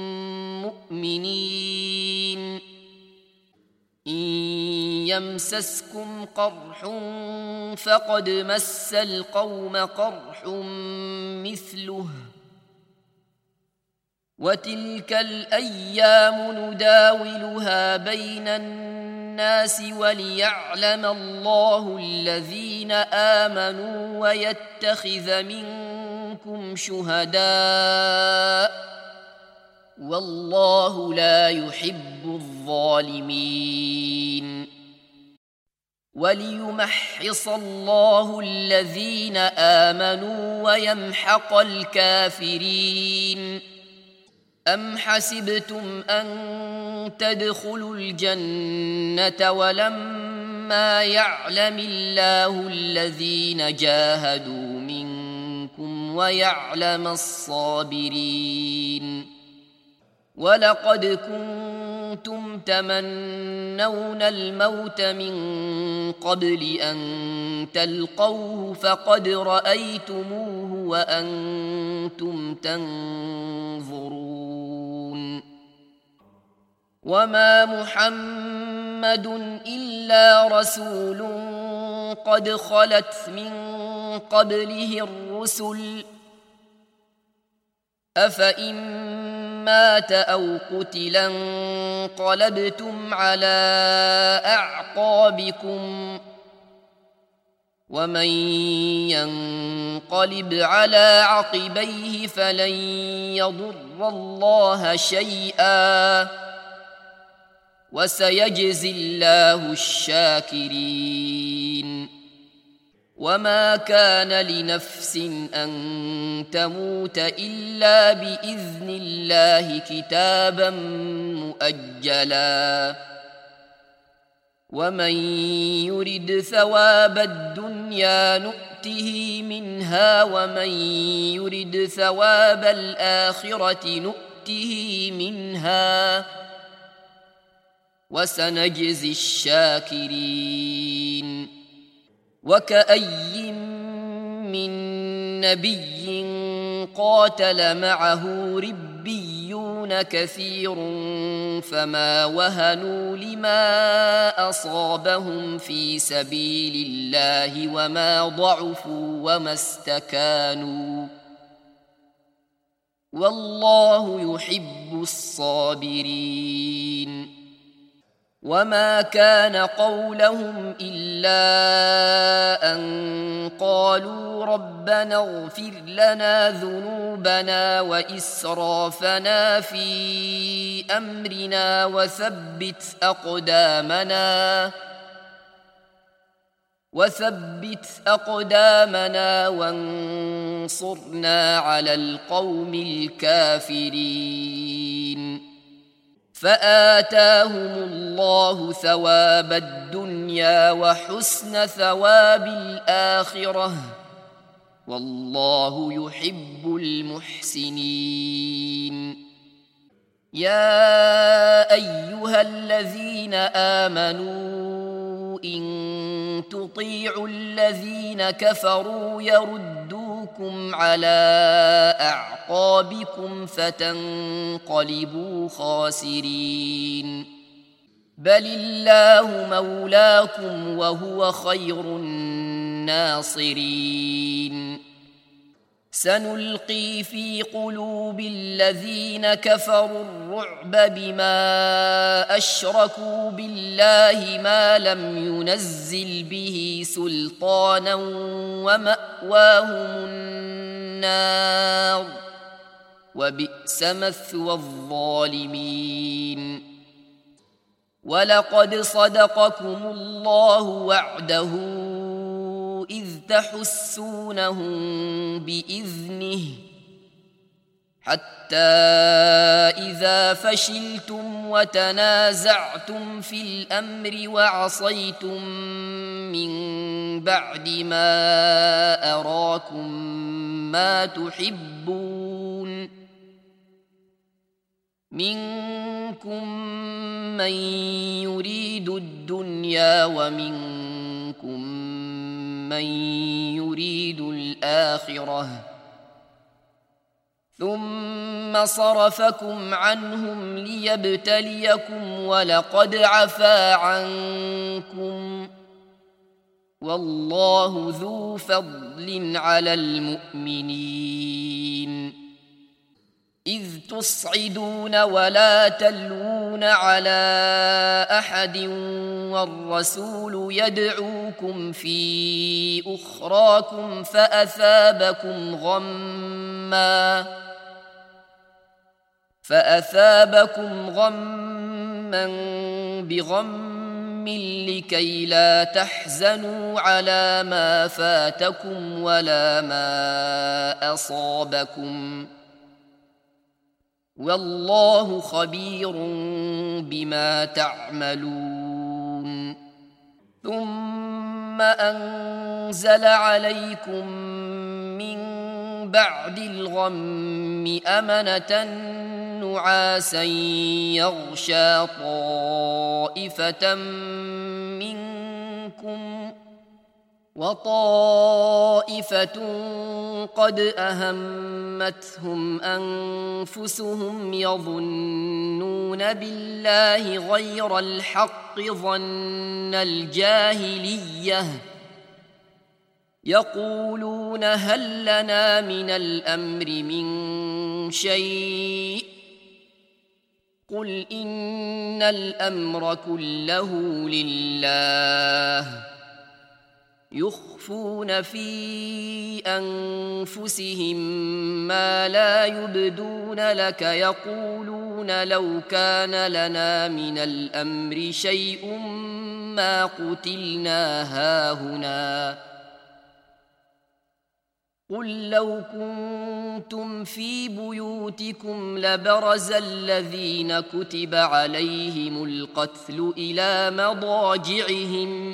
S1: مؤمنين إن يمسسكم قرح فقد مس القوم قرح مثله وتلك الأيام نداولها بين الناس وليعلم الله الذين آمنوا ويتخذ منكم شهداء والله لا يحب الظالمين وليمحص الله الذين آمنوا ويمحق الكافرين أم حسبتم أن تدخلوا الجنة ولما يعلم الله الذين جاهدوا منكم ويعلم الصابرين ولقد كنتم تمنون الموت من قبل أن تلقوه فقد رأيتموه وأنتم تنظرون وما محمد إلا رسول قد خلت من قبله الرسل أفإن مات أو قتلا انقلبتم على أعقابكم ومن ينقلب على عقبيه فلن يضر الله شيئا وسيجزي الله الشاكرين وما كان لنفس أن تموت إلا بإذن الله كتابا مؤجلا ومن يرد ثواب الدنيا نؤته منها ومن يرد ثواب الآخرة نؤته منها وسنجزي الشاكرين وكأي من نبي قاتل معه ربيون والمؤمنون كثير فما وهنوا لما أصابهم في سبيل الله وما ضعفوا وما استكانوا والله يحب الصابرين وما كان قولهم إلا أن قالوا ربنا اغفر لنا ذنوبنا وإسرافنا في أمرنا وثبت أقدامنا وثبت أقدامنا وانصرنا على القوم الكافرين فآتاهم الله ثواب الدنيا وحسن ثواب الآخرة والله يحب المحسنين يا أيها الذين آمنوا إن تطيعوا الذين كفروا يردوكم على أعقابكم فتنقلبوا خاسرين بل الله مولاكم وهو خير الناصرين سنلقي في قلوب الذين كفروا الرعب بما أشركوا بالله ما لم ينزل به سلطانا ومأواهم النار وبئس مثوى الظالمين ولقد صدقكم الله وعده إذ تحسونهم بإذنه حتى إذا فشلتم وتنازعتم في الأمر وعصيتم من بعد ما أراكم ما تحبون منكم من يريد الدنيا ومنكم من يريد الآخرة ثم صرفكم عنهم ليبتليكم ولقد عفا عنكم والله ذو فضل على المؤمنين إذ تصعدون ولا تلوون على أحد والرسول يدعوكم في أخراكم فأثابكم غمّا فأثابكم غمّا بغم لكي لا تحزنوا على ما فاتكم ولا ما أصابكم والله خبير بما تعملون ثم أنزل عليكم من بعد الغم أمنة نعاسا يغشى طائفة منكم وطائفة قد أهمتهم أنفسهم يظنون بالله غير الحق ظن الجاهلية يقولون هل لنا من الأمر من شيء قل إن الأمر كله لله يخفون في أنفسهم ما لا يبدون لك يقولون لو كان لنا من الأمر شيء ما قتلنا هاهنا قل لو كنتم في بيوتكم لبرز الذين كتب عليهم القتل إلى مضاجعهم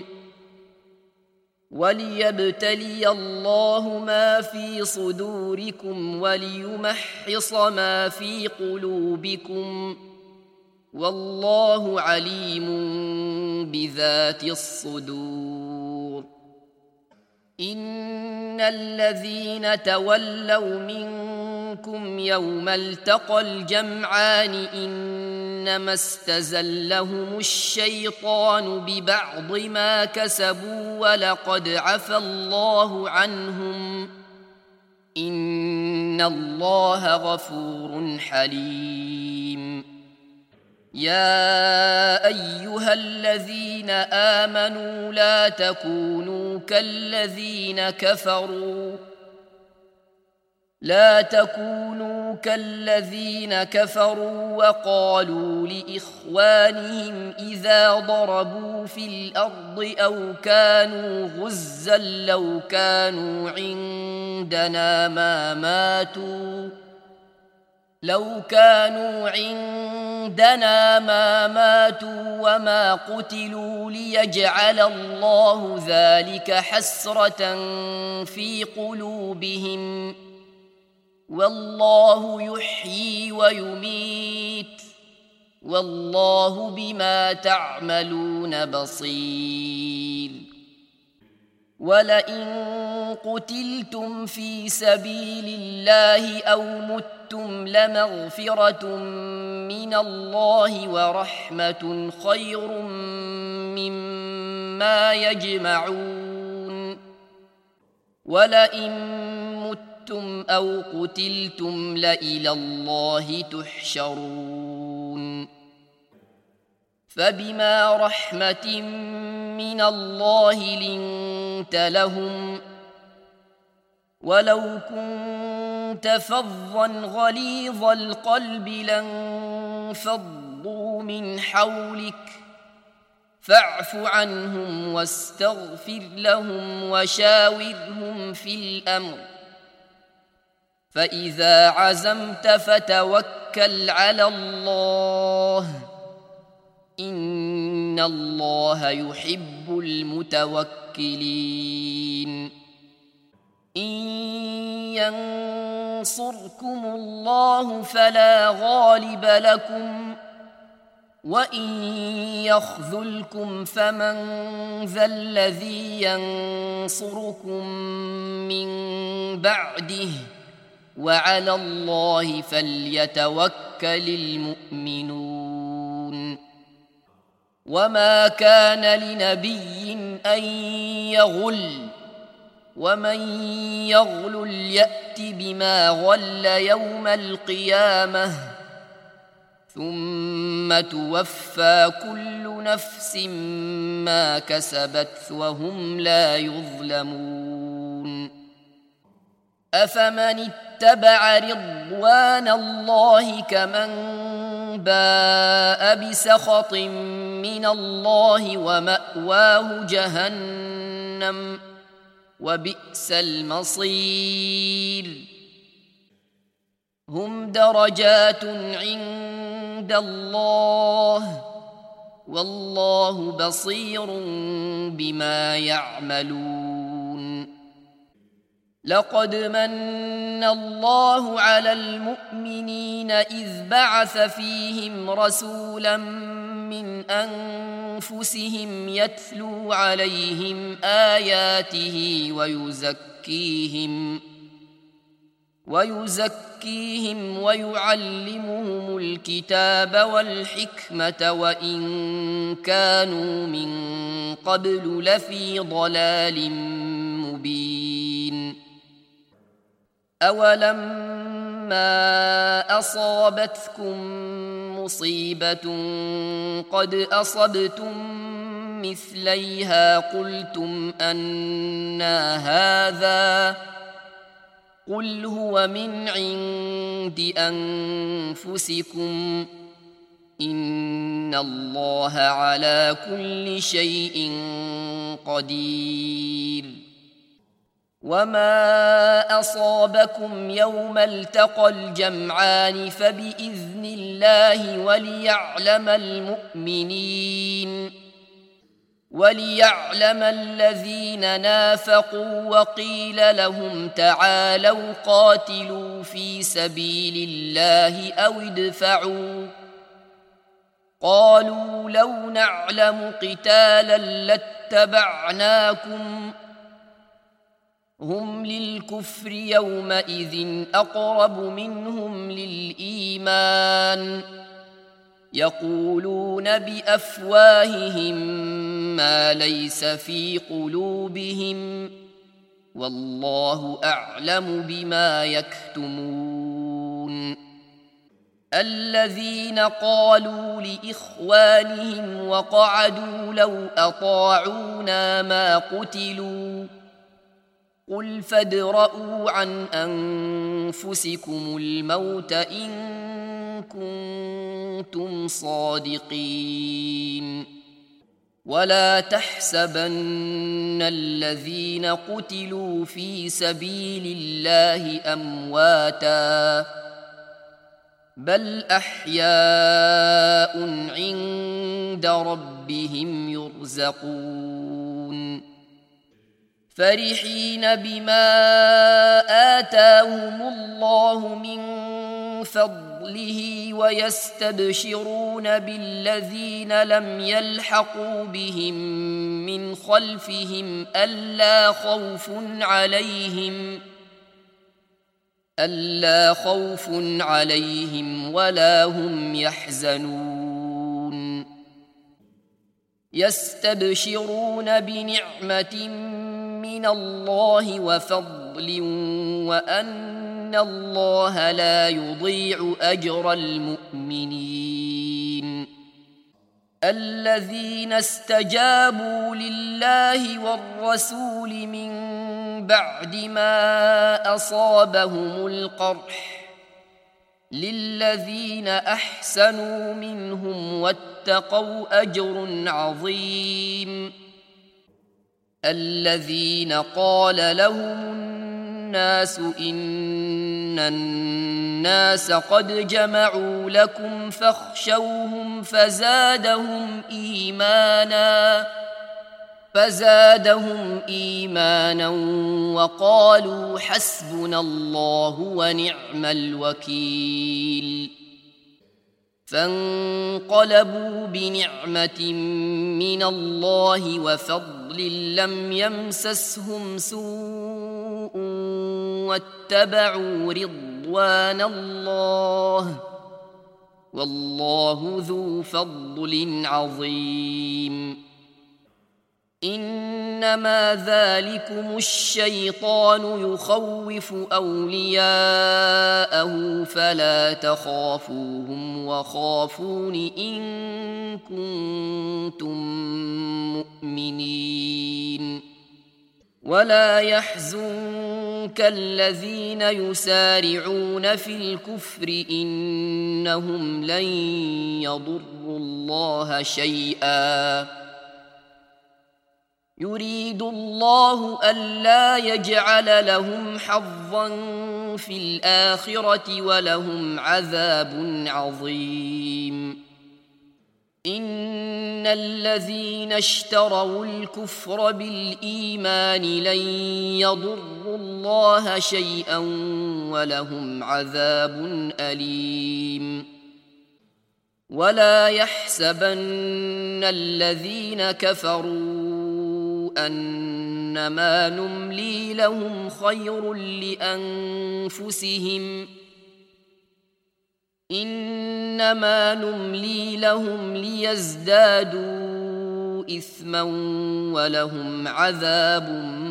S1: وليبتلي الله ما في صدوركم وليمحص ما في قلوبكم والله عليم بذات الصدور إن الذين تولوا منكم منكم يوم التقى الجمعان إنما استزلهم الشيطان ببعض ما كسبوا ولقد عفى الله عنهم إن الله غفور حليم. يا أيها الذين آمنوا لا تكونوا كالذين كفروا لا تكونوا كالذين كفروا وقالوا لإخوانهم إذا ضربوا في الأرض أو كانوا غزا لو كانوا عندنا ما ماتوا لو كانوا عندنا ما ماتوا وما قتلوا ليجعل الله ذلك حسرة في قلوبهم والله يحيي ويميت والله بما تعملون بصير. ولئن قتلتم في سبيل الله أو متم لمغفرة من الله ورحمة خير مما يجمعون. ولئن متم أو قتلتم لإلى الله تحشرون. فبما رحمة من الله لنت لهم ولو كنت فظا غليظ القلب لانفضوا من حولك فاعف عنهم واستغفر لهم وشاورهم في الأمر فإذا عزمت فتوكل على الله إن الله يحب المتوكلين. إن ينصركم الله فلا غالب لكم وإن يخذلكم فمن ذا الذي ينصركم من بعده وعلى الله فليتوكل المؤمنون. وما كان لنبي أن يغل ومن يغل يأت بما غل يوم القيامة ثم توفى كل نفس ما كسبت وهم لا يظلمون. أفمن اتبع رضوان الله كمن باء بسخط من الله ومأواه جهنم وبئس المصير. هم درجات عند الله والله بصير بما يعملون. لقد من الله على المؤمنين إذ بعث فيهم رسولا من أنفسهم يتلو عليهم آياته ويزكيهم ويزكيهم ويعلمهم الكتاب والحكمة وإن كانوا من قبل لفي ضلال مبين. أولما أصابتكم مصيبة قد أصبتم مثليها قلتم أنى هذا قل هو من عند أنفسكم إن الله على كل شيء قدير. وما أصابكم يوم التقى الجمعان فبإذن الله وليعلم المؤمنين وليعلم الذين نافقوا وقيل لهم تعالوا قاتلوا في سبيل الله أو ادفعوا قالوا لو نعلم قتالا لاتبعناكم هم للكفر يومئذ أقرب منهم للإيمان يقولون بأفواههم ما ليس في قلوبهم والله أعلم بما يكتمون الذين قالوا لإخوانهم وقعدوا لو أطاعونا ما قتلوا قل فادرءوا عن أنفسكم الموت إن كنتم صادقين ولا تحسبن الذين قتلوا في سبيل الله أمواتا بل أحياء عند ربهم يرزقون فرحين بما آتاهم الله من فضله ويستبشرون بالذين لم يلحقوا بهم من خلفهم ألا خوف عليهم ألا خوف عليهم ولا هم يحزنون يستبشرون بنعمة من الله وفضل وأن الله لا يضيع أجر المؤمنين الذين استجابوا لله والرسول من بعد ما أصابهم القرح للذين أحسنوا منهم واتقوا أجر عظيم الذين قال لهم الناس إن الناس قد جمعوا لكم فاخشوهم فزادهم إيمانا فزادهم إيمانا وقالوا حسبنا الله ونعم الوكيل فانقلبوا بنعمة من الله وفضل لم يمسسهم سوء واتبعوا رضوان الله والله ذو فضل عظيم إنما ذلكم الشيطان يخوف أولياءه فلا تخافوهم وخافون إن كنتم مؤمنين ولا يحزنك الذين يسارعون في الكفر إنهم لن يضروا الله شيئا يريد الله ألا يجعل لهم حظا في الآخرة ولهم عذاب عظيم إن الذين اشتروا الكفر بالإيمان لن يضروا الله شيئا ولهم عذاب أليم ولا يحسبن الذين كفروا أنما نملي لهم خير لأنفسهم إنما نملي لهم ليزدادوا إثما ولهم عذاب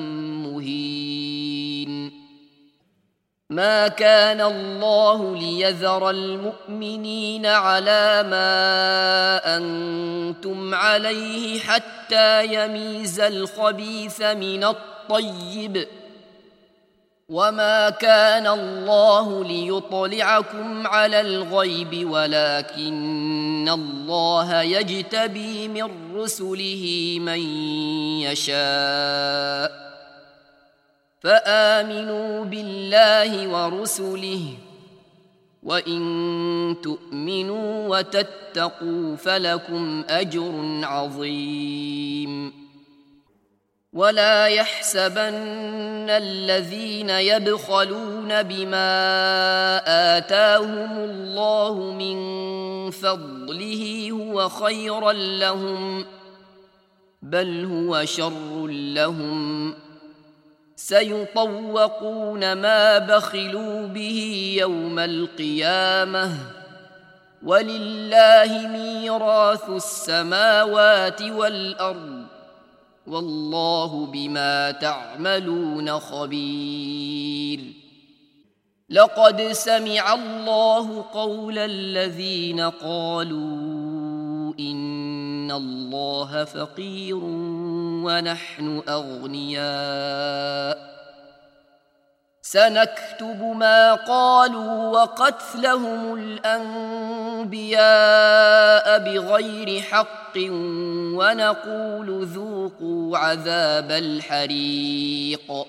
S1: مهين ما كان الله ليذر المؤمنين على ما أنتم عليه حتى يميز الخبيث من الطيب وما كان الله ليطلعكم على الغيب ولكن الله يجتبي من رسله من يشاء فآمنوا بالله ورسله وإن تؤمنوا وتتقوا فلكم أجر عظيم ولا يحسبن الذين يبخلون بما آتاهم الله من فضله هو خيرا لهم بل هو شر لهم سيطوقون ما بخلوا به يوم القيامة ولله ميراث السماوات والأرض والله بما تعملون خبير. لقد سمع الله قول الذين قالوا إن الله فقير ونحن أغنياء سنكتب ما قالوا وقتلهم الأنبياء بغير حق ونقول ذوقوا عذاب الحريق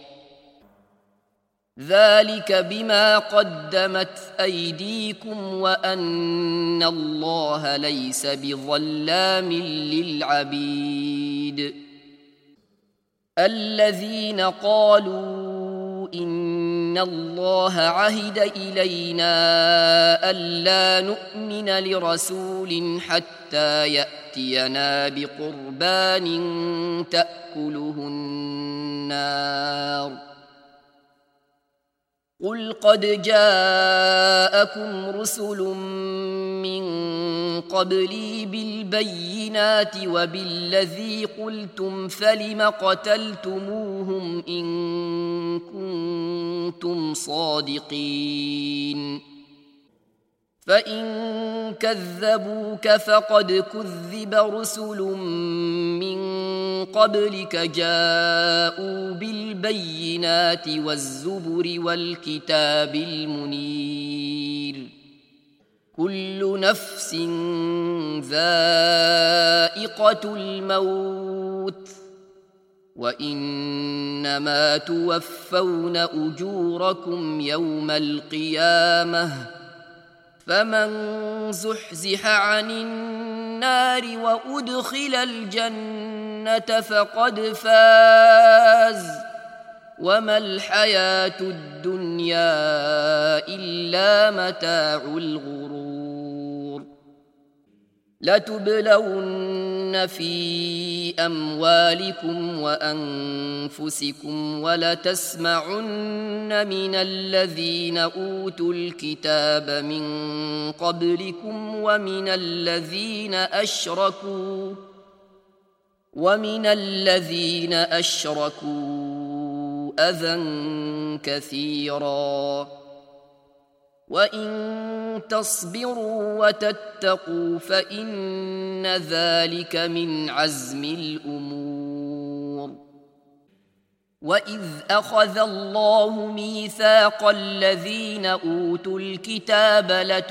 S1: ذلك بما قدمت أيديكم وأن الله ليس بظلام للعبيد. الذين قالوا إن الله عهد إلينا ألا نؤمن لرسول حتى يأتينا بقربان تأكله النار قل قد جاءكم رسل من قبلي بالبينات وبالذي قلتم فلم قتلتموهم إن كنتم صادقين فإن كذبوك فقد كذب رسل من قبلك جاءوا بالبينات والزبر والكتاب المنير كل نفس ذائقة الموت وإنما توفون أجوركم يوم القيامة فمن زحزح عن النار وأدخل الجنة فقد فاز وما الحياة الدنيا إلا متاع الغرور. لتبلون في أموالكم وأنفسكم ولتسمعن من الذين أوتوا الكتاب من قبلكم ومن الذين أشركوا ومن الذين أشركوا أذى كثيرا وإن تصبروا وتتقوا فإن ذلك من عزم الأمور. وإذ أخذ الله ميثاق الذين أوتوا الكتاب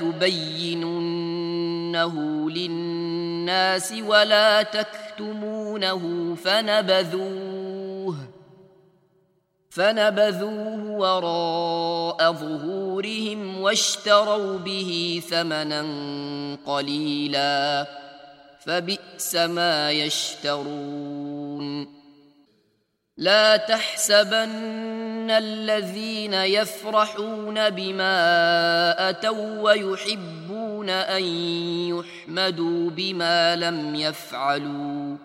S1: لتبيننه للناس ولا تكتمونه فنبذوه فنبذوه وراء ظهورهم واشتروا به ثمنا قليلا فبئس ما يشترون. لا تحسبن الذين يفرحون بما أتوا ويحبون أن يحمدوا بما لم يفعلوا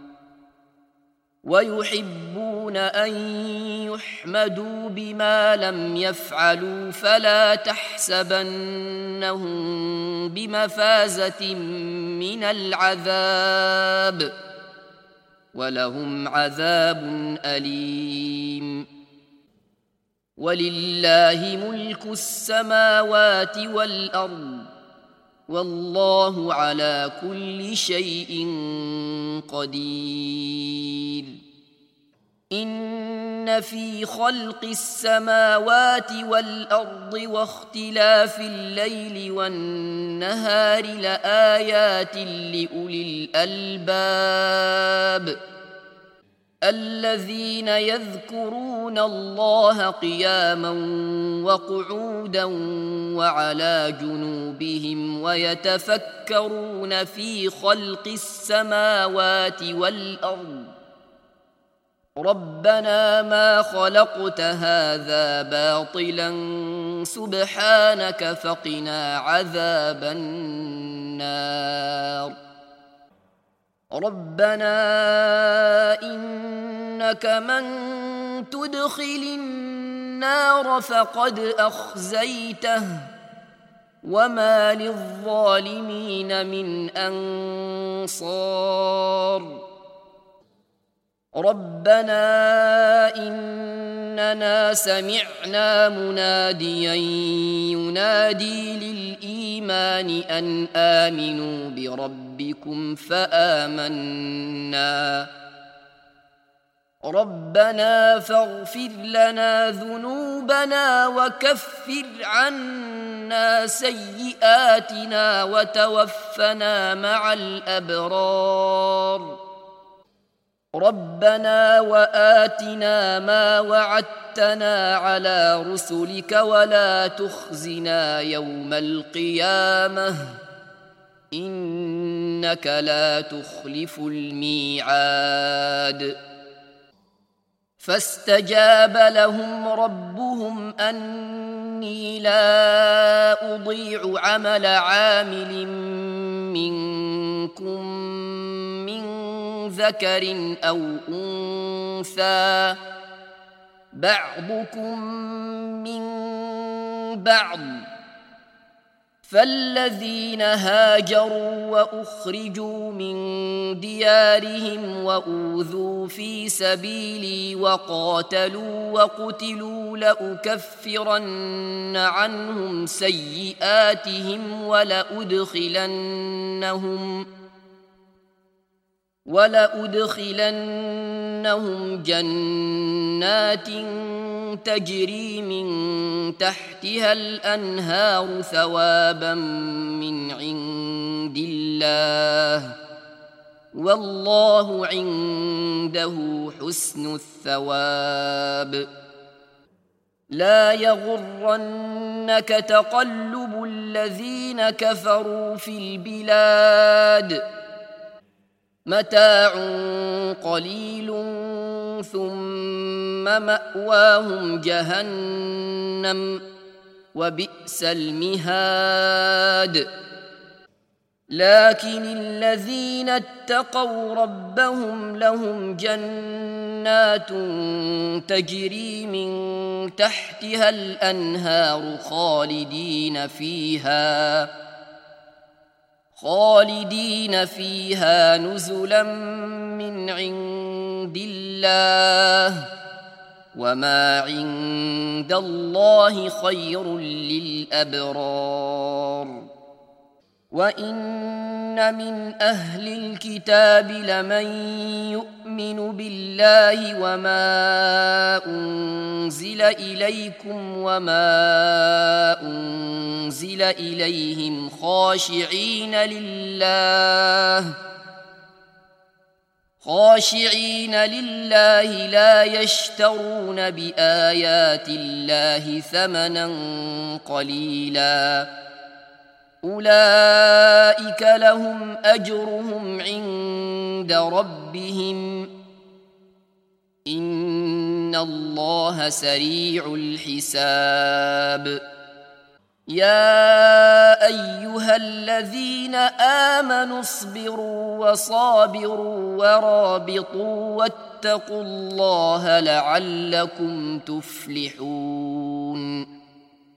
S1: ويحبون أن يحمدوا بما لم يفعلوا فلا تحسبنهم بمفازة من العذاب ولهم عذاب أليم. ولله ملك السماوات والأرض والله على كل شيء قدير. إن في خلق السماوات والأرض واختلاف الليل والنهار لآيات لأولي الألباب الذين يذكرون الله قياما وقعودا وعلى جنوبهم ويتفكرون في خلق السماوات والأرض ربنا ما خلقت هذا باطلا سبحانك فقنا عذاب النار. ربنا إنك من تدخل النار فقد أخزيته وما للظالمين من أنصار ربنا إننا سمعنا مناديا ينادي للإيمان أن آمنوا بربكم فآمنا ربنا فاغفر لنا ذنوبنا وكفر عنا سيئاتنا وتوفنا مع الأبرار ربنا وآتنا ما وعدتنا على رسلك ولا تخزنا يوم القيامة إنك لا تخلف الميعاد فاستجاب لهم ربهم أني لا أضيع عمل عامل منكم من ذكر أو أنثى بعضكم من بعض فالذين هاجروا وأخرجوا من ديارهم وأوذوا في سبيلي وقاتلوا وقتلوا لأكفرن عنهم سيئاتهم ولأدخلنهم ولأدخلنهم جنات تجري من تحتها الأنهار ثوابا من عند الله والله عنده حسن الثواب لا يغرنك تقلب الذين كفروا في البلاد متاع قليل ثم مأواهم جهنم وبئس المهاد لكن الذين اتقوا ربهم لهم جنات تجري من تحتها الأنهار خالدين فيها خالدين فيها نزلا من عند الله وما عند الله خير للأبرار وإن من أهل الكتاب لمن يؤمن بالله وما أنزل إليكم وما أنزل إليهم خاشعين لله خاشعين لله لا يشترون بآيات الله ثمنا قليلا أولئك لهم أجرهم عند ربهم إن الله سريع الحساب يا أيها الذين آمنوا اصبروا وصابروا ورابطوا واتقوا الله لعلكم تفلحون